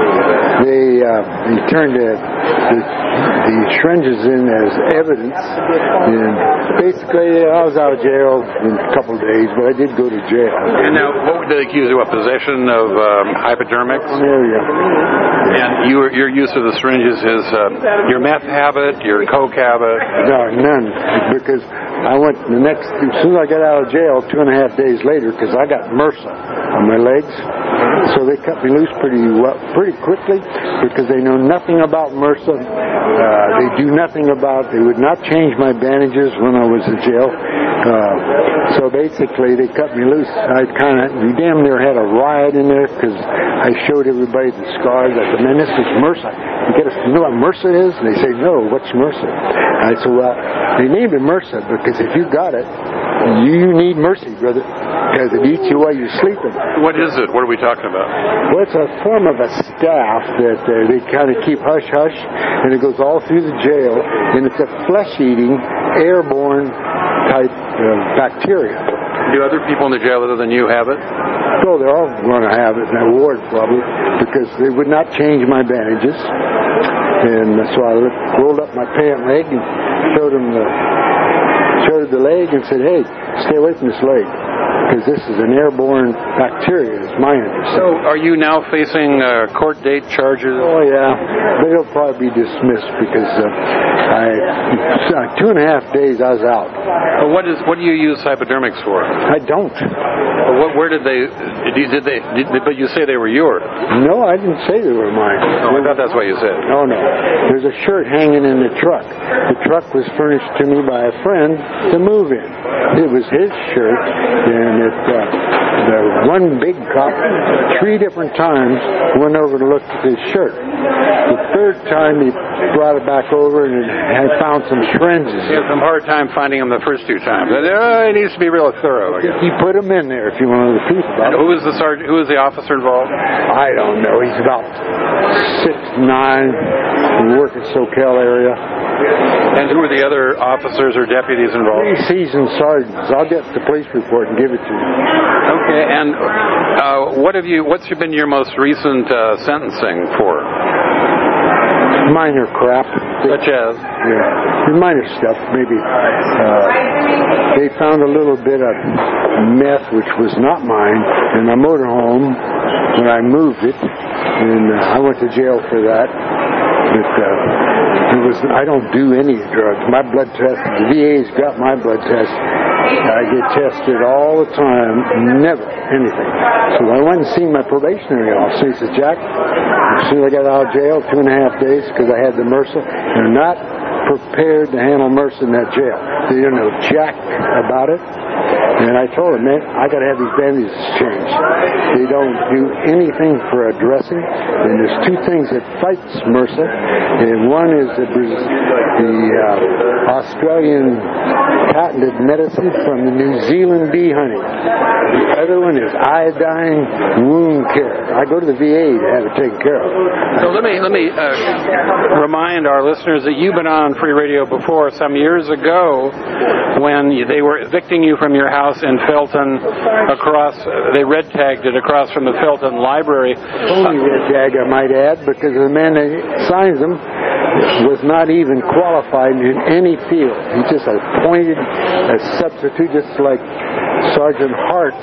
he turned the syringes in as evidence, and basically I was out of jail in a couple of days, but I did go to jail. And now, what did they accuse you of? Possession of hypodermics? And your use of the syringes is your meth habit, your coke habit? No, none, because I went as soon as I got out of jail, 2.5 days later, because I got MRSA on my legs, so they cut me loose pretty quickly, because they know nothing about MRSA. They do nothing they would not change my bandages when I was in jail. So basically, they cut me loose. We damn near had a riot in there, because I showed everybody the scars. I said, "Man, this is MRSA. You know what MRSA is?" And they say, "No, what's MRSA?" I said, "Well, they named it MRSA because if you got it, you need mercy, brother, because it eats you while you're sleeping." What is it? What are we talking about? Well, it's a form of a staph that they kind of keep hush-hush, and it goes all through the jail, and it's a flesh-eating, airborne type of bacteria. Do other people in the jail other than you have it? So they're all going to have it in that ward probably, because they would not change my bandages. And so I rolled up my pant leg and showed the leg and said, "Hey, stay away from this leg, because this is an airborne bacteria," is my understanding. So are you now facing court date charges? Oh, yeah. But it'll probably be dismissed, because 2.5 days I was out. Well, what do you use hypodermics for? I don't. Where did they? But you say they were yours. No, I didn't say they were mine. Oh, I thought that's what you said. Oh, no. There's a shirt hanging in the truck. The truck was furnished to me by a friend to move in. It was his shirt, and the one big cop 3 different times went over to look at his shirt. The 3rd time he brought it back over and had found some syringes. He had some hard time finding them the first 2 times. It needs to be real thorough, I guess. He put them in there, if you want to know the truth about it. Who was the sergeant? Who was the officer involved? I don't know. He's about 6'9", working Soquel area. And who were the other officers or deputies involved? 3 seasoned sergeants. I'll get the police report and give it to you. Okay, and what's been your most recent sentencing for? Minor crap. Such as? Yeah, minor stuff, maybe. They found a little bit of meth, which was not mine, in my motorhome when I moved it, and I went to jail for that. But I don't do any drugs. My blood test, the VA's got my blood test. I get tested all the time, never anything. So I went and seen my probationary officer. He said, "Jack, as soon as I got out of jail, 2.5 days, because I had the MRSA, they're not prepared to handle MRSA in that jail. They don't know jack about it. And I told him, man, I got to have these bandages changed. They don't do anything for a dressing. And there's two things that fights MRSA. And one is the Australian patented medicine from the New Zealand bee honey. The other one is iodine wound care. I go to the VA to have it taken care of. So let me remind our listeners that you've been on Free Radio before some years ago when they were evicting you from your house in Felton they red tagged it across from the Felton Library. Only red tag, I might add, because the man that signs them was not even qualified in any field. He just appointed a substitute, just like Sergeant Hart.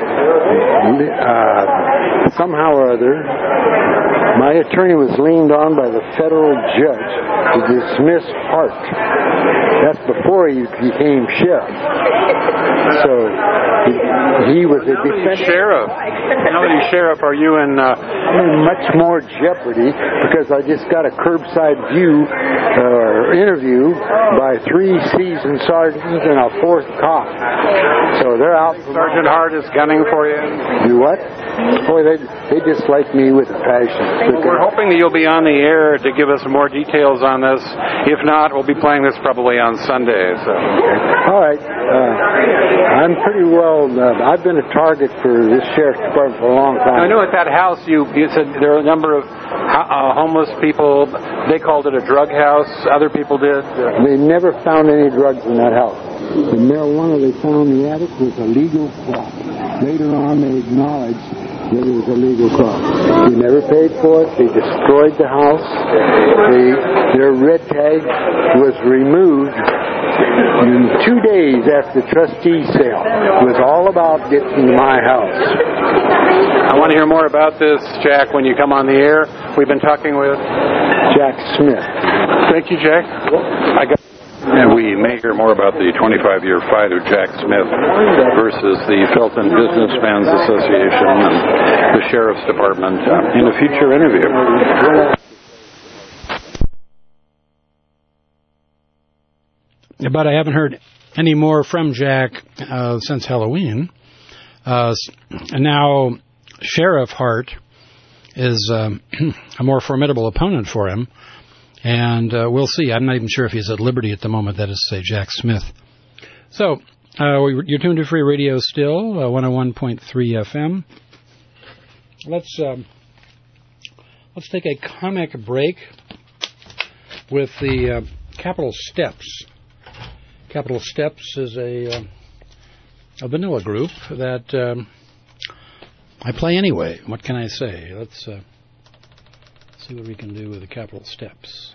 Somehow or other, my attorney was leaned on by the federal judge to dismiss Hart. That's before he became sheriff. So he was a defense sheriff. Now that he's sheriff, are you in? I'm in much more jeopardy because I just got a curbside view interview by 3 seasoned sergeants and a 4th cop. So they're out. Sergeant Hart is gunning for you. Do what? Boy, they dislike me with a passion. Well, we're hoping that you'll be on the air to give us more details on this. If not, we'll be playing this probably on Sunday. So. All right. I'm pretty well. I've been a target for this sheriff's department for a long time. I know at that house you said there are a number of homeless people. They called it a drug house. Other people did. They never found any drugs in that house. The marijuana they found in the attic was a legal crop. Later on, they acknowledged that it was a legal crop. They never paid for it. They destroyed the house. Their red tag was removed in 2 days after the trustee sale. It was all about getting to my house. I want to hear more about this, Jack, when you come on the air. We've been talking with Jack Smith. Thank you, Jack. And we may hear more about the 25-year fight of Jack Smith versus the Felton Businessmen's Association and the Sheriff's Department in a future interview. But I haven't heard any more from Jack since Halloween. And now Sheriff Hart is a more formidable opponent for him. And we'll see. I'm not even sure if he's at liberty at the moment. That is to say, Jack Smith. So, you're tuned to Free Radio still, 101.3 FM. Let's take a comic break with the Capital Steps. Capital Steps is a vanilla group that I play anyway. What can I say? Let's see what we can do with the Capital Steps.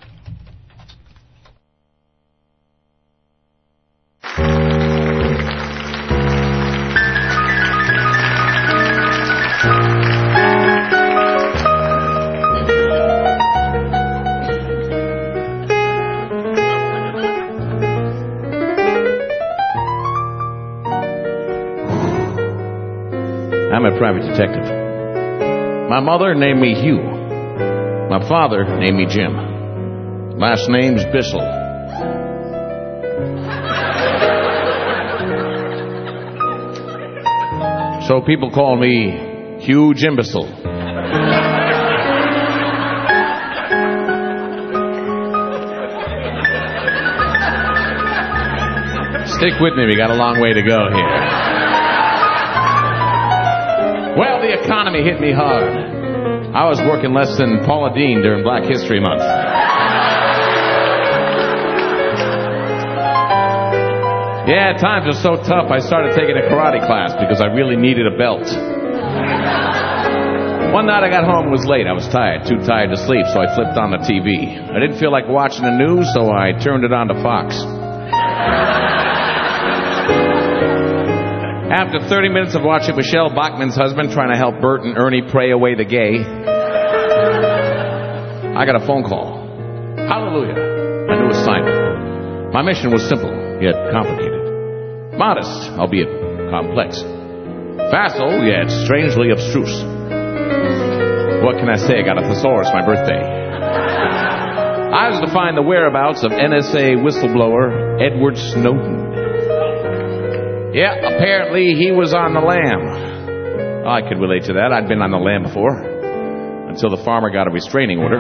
I'm a private detective. My mother named me Hugh. My father named me Jim. Last name's Bissell. So people call me Hugh Jimbissel. Stick with me, we got a long way to go here. Well, the economy hit me hard. I was working less than Paula Deen during Black History Month. Yeah, times are so tough, I started taking a karate class because I really needed a belt. One night I got home, it was late. I was tired, too tired to sleep, so I flipped on the TV. I didn't feel like watching the news, so I turned it on to Fox. After 30 minutes of watching Michelle Bachmann's husband trying to help Bert and Ernie pray away the gay, I got a phone call. Hallelujah. A new assignment. My mission was simple, yet complicated. Modest, albeit complex. Facile, yet strangely abstruse. What can I say? I got a thesaurus my birthday. I was to find the whereabouts of NSA whistleblower Edward Snowden. Yeah, apparently he was on the lam. Oh, I could relate to that. I'd been on the lam before. Until the farmer got a restraining order.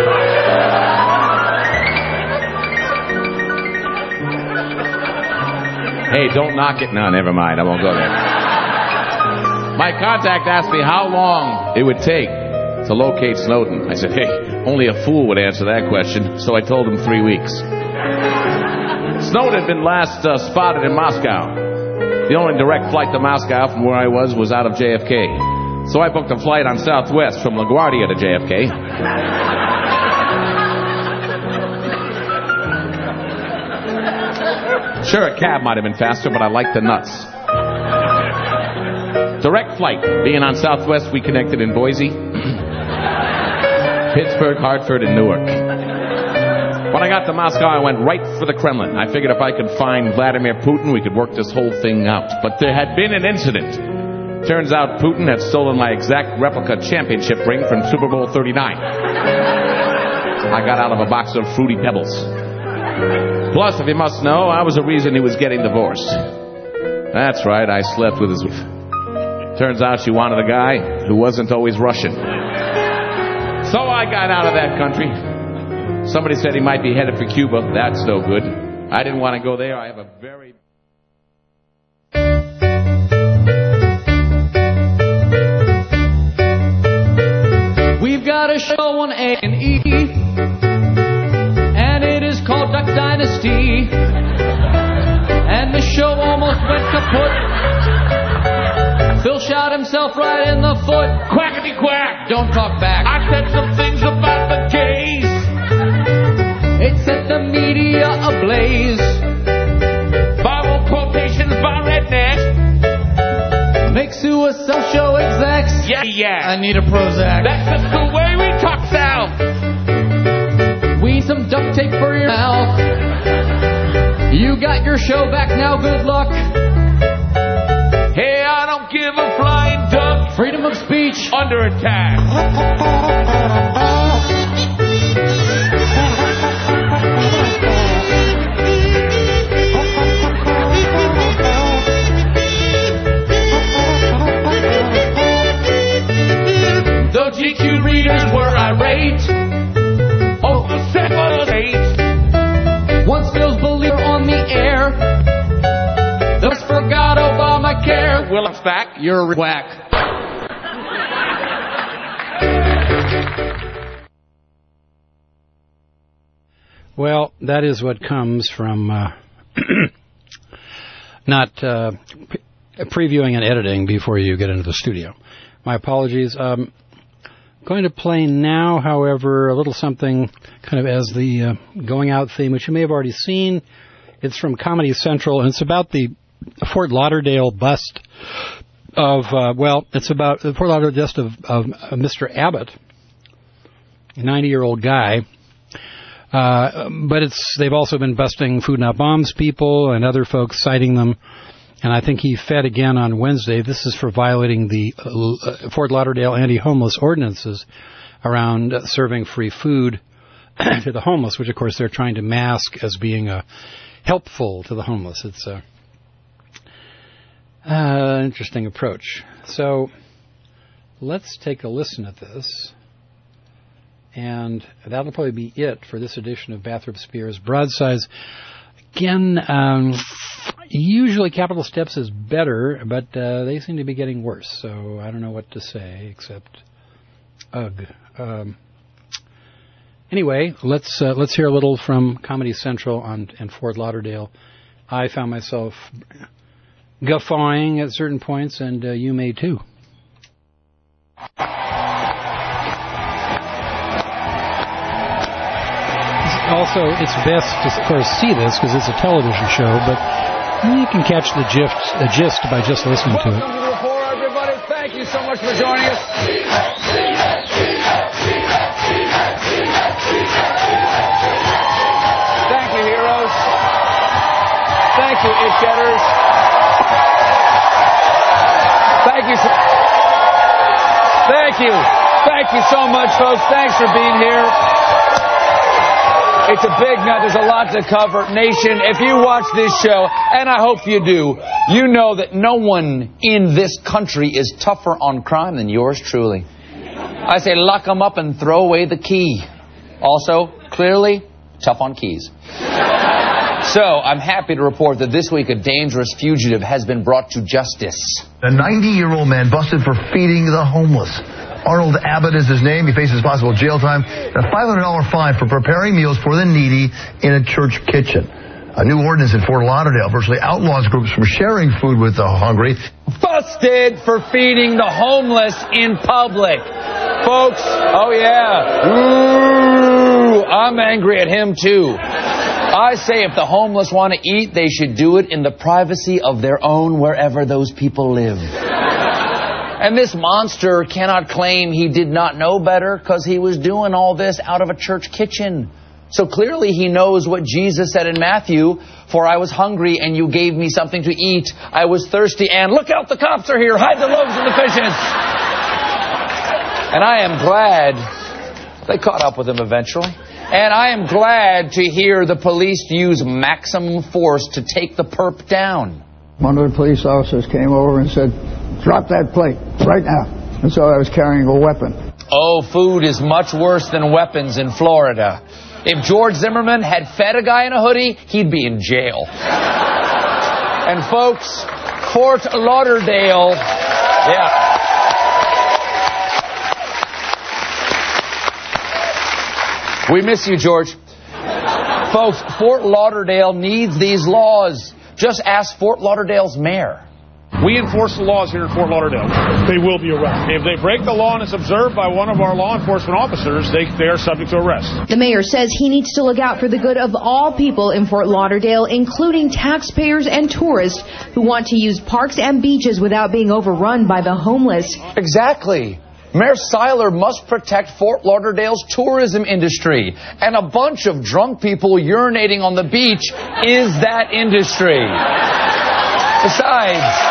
Hey, don't knock it. No, never mind. I won't go there. My contact asked me how long it would take to locate Snowden. I said, hey, only a fool would answer that question. So I told him 3 weeks. Snowden had been last spotted in Moscow. The only direct flight to Moscow from where I was out of JFK. So I booked a flight on Southwest from LaGuardia to JFK. Sure, a cab might have been faster, but I liked the nuts. Direct flight. Being on Southwest, we connected in Boise, Pittsburgh, Hartford, and Newark. When I got to Moscow, I went right for the Kremlin. I figured if I could find Vladimir Putin, we could work this whole thing out. But there had been an incident. Turns out Putin had stolen my exact replica championship ring from Super Bowl 39. I got out of a box of Fruity Pebbles. Plus, if you must know, I was the reason he was getting divorced. That's right, I slept with his wife. Turns out she wanted a guy who wasn't always Russian. So I got out of that country. Somebody said he might be headed for Cuba. That's no good. I didn't want to go there. I have a very... We've got a show on A&E, and it is called Duck Dynasty. And the show almost went kaput. Phil shot himself right in the foot. Quackity quack! Don't talk back. I said some things about the gays. It set the media ablaze. Bible quotations by rednecks. Make suicide show execs. Yeah. I need a Prozac. That's just the way we talk south. We need some duct tape for your mouth. You got your show back now, good luck. Hey, I don't give a flying duck. Freedom of speech under attack. The GQ readers were irate. Oh, the settlers hate. Once Phil's believer on the air. The rest forgot Obamacare. Well, in fact, you're a whack. Well, that is what comes from not previewing and editing before you get into the studio. My apologies. Going to play now, however, a little something kind of as the going out theme, which you may have already seen. It's from Comedy Central, and it's about the Fort Lauderdale bust of, it's about the Fort Lauderdale bust of Mr. Abbott, a 90-year-old guy. But they've also been busting Food Not Bombs people and other folks, citing them. And I think he fed again on Wednesday. This is for violating the Fort Lauderdale anti-homeless ordinances around serving free food to the homeless, which, of course, they're trying to mask as being helpful to the homeless. It's an interesting approach. So let's take a listen at this. And that'll probably be it for this edition of Bathrop Spears Broadsides. Again, usually Capital Steps is better, but they seem to be getting worse. So I don't know what to say except ugh. Anyway, let's hear a little from Comedy Central and Fort Lauderdale. I found myself guffawing at certain points, and you may too. Also, it's best to, of course, see this because it's a television show, but you can catch the gist by just listening to it. Welcome to the Rapport, everybody. Thank you so much for joining us. Thank you, heroes. Thank you, it-getters. Thank you. Thank you. Thank you so much, folks. Thanks for being here. It's a big nut. There's a lot to cover. Nation, if you watch this show, and I hope you do, you know that no one in this country is tougher on crime than yours truly. I say lock them up and throw away the key. Also, clearly, tough on keys. So, I'm happy to report that this week a dangerous fugitive has been brought to justice. A 90-year-old man busted for feeding the homeless. Arnold Abbott is his name. He faces possible jail time and a $500 fine for preparing meals for the needy in a church kitchen. A new ordinance in Fort Lauderdale virtually outlaws groups from sharing food with the hungry. Busted for feeding the homeless in public. Folks, oh yeah. Ooh, I'm angry at him too. I say if the homeless want to eat, they should do it in the privacy of their own wherever those people live. And this monster cannot claim he did not know better because he was doing all this out of a church kitchen. So clearly he knows what Jesus said in Matthew, for I was hungry and you gave me something to eat. I was thirsty and look out, the cops are here. Hide the loaves and the fishes. And I am glad they caught up with him eventually. And I am glad to hear the police use maximum force to take the perp down. One of the police officers came over and said, drop that plate right now. And so I was carrying a weapon. Oh, food is much worse than weapons in Florida. If George Zimmerman had fed a guy in a hoodie, he'd be in jail. And folks, Fort Lauderdale, yeah. We miss you, George. Folks, Fort Lauderdale needs these laws. Just ask Fort Lauderdale's mayor. We enforce the laws here in Fort Lauderdale. They will be arrested. If they break the law and it's observed by one of our law enforcement officers, they are subject to arrest. The mayor says he needs to look out for the good of all people in Fort Lauderdale, including taxpayers and tourists who want to use parks and beaches without being overrun by the homeless. Exactly. Mayor Seiler must protect Fort Lauderdale's tourism industry. And a bunch of drunk people urinating on the beach is that industry. Besides,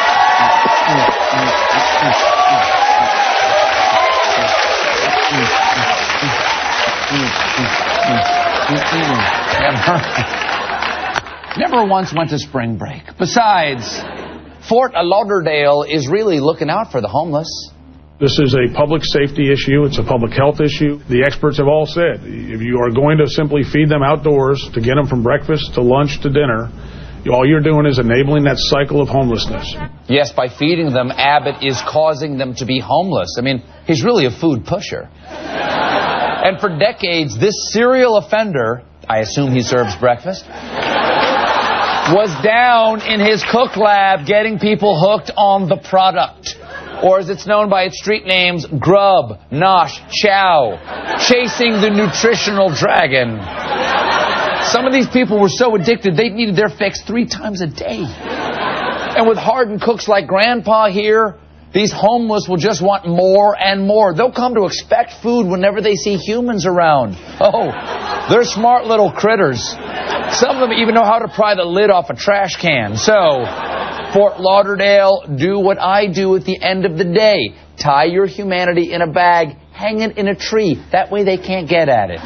never once went to spring break. Besides, Fort Lauderdale is really looking out for the homeless. This is a public safety issue. It's a public health issue. The experts have all said, if you are going to simply feed them outdoors to get them from breakfast to lunch to dinner, all you're doing is enabling that cycle of homelessness. Yes, by feeding them, Abbott is causing them to be homeless. I mean, he's really a food pusher. And for decades, this serial offender, I assume he serves breakfast, was down in his cook lab getting people hooked on the product. Or as it's known by its street names, grub, nosh, chow, chasing the nutritional dragon. Some of these people were so addicted, they needed their fix 3 times a day. And with hardened cooks like Grandpa here, these homeless will just want more and more. They'll come to expect food whenever they see humans around. Oh, they're smart little critters. Some of them even know how to pry the lid off a trash can. So, Fort Lauderdale, do what I do at the end of the day. Tie your humanity in a bag, hang it in a tree. That way they can't get at it.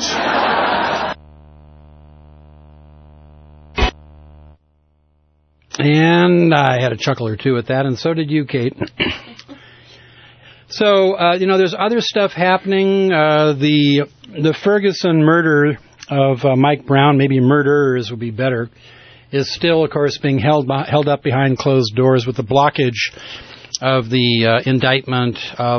And I had a chuckle or two at that, and so did you, Kate. So, there's other stuff happening. The Ferguson murder of Mike Brown, maybe murderers would be better, is still, of course, being held up behind closed doors with the blockage of the indictment of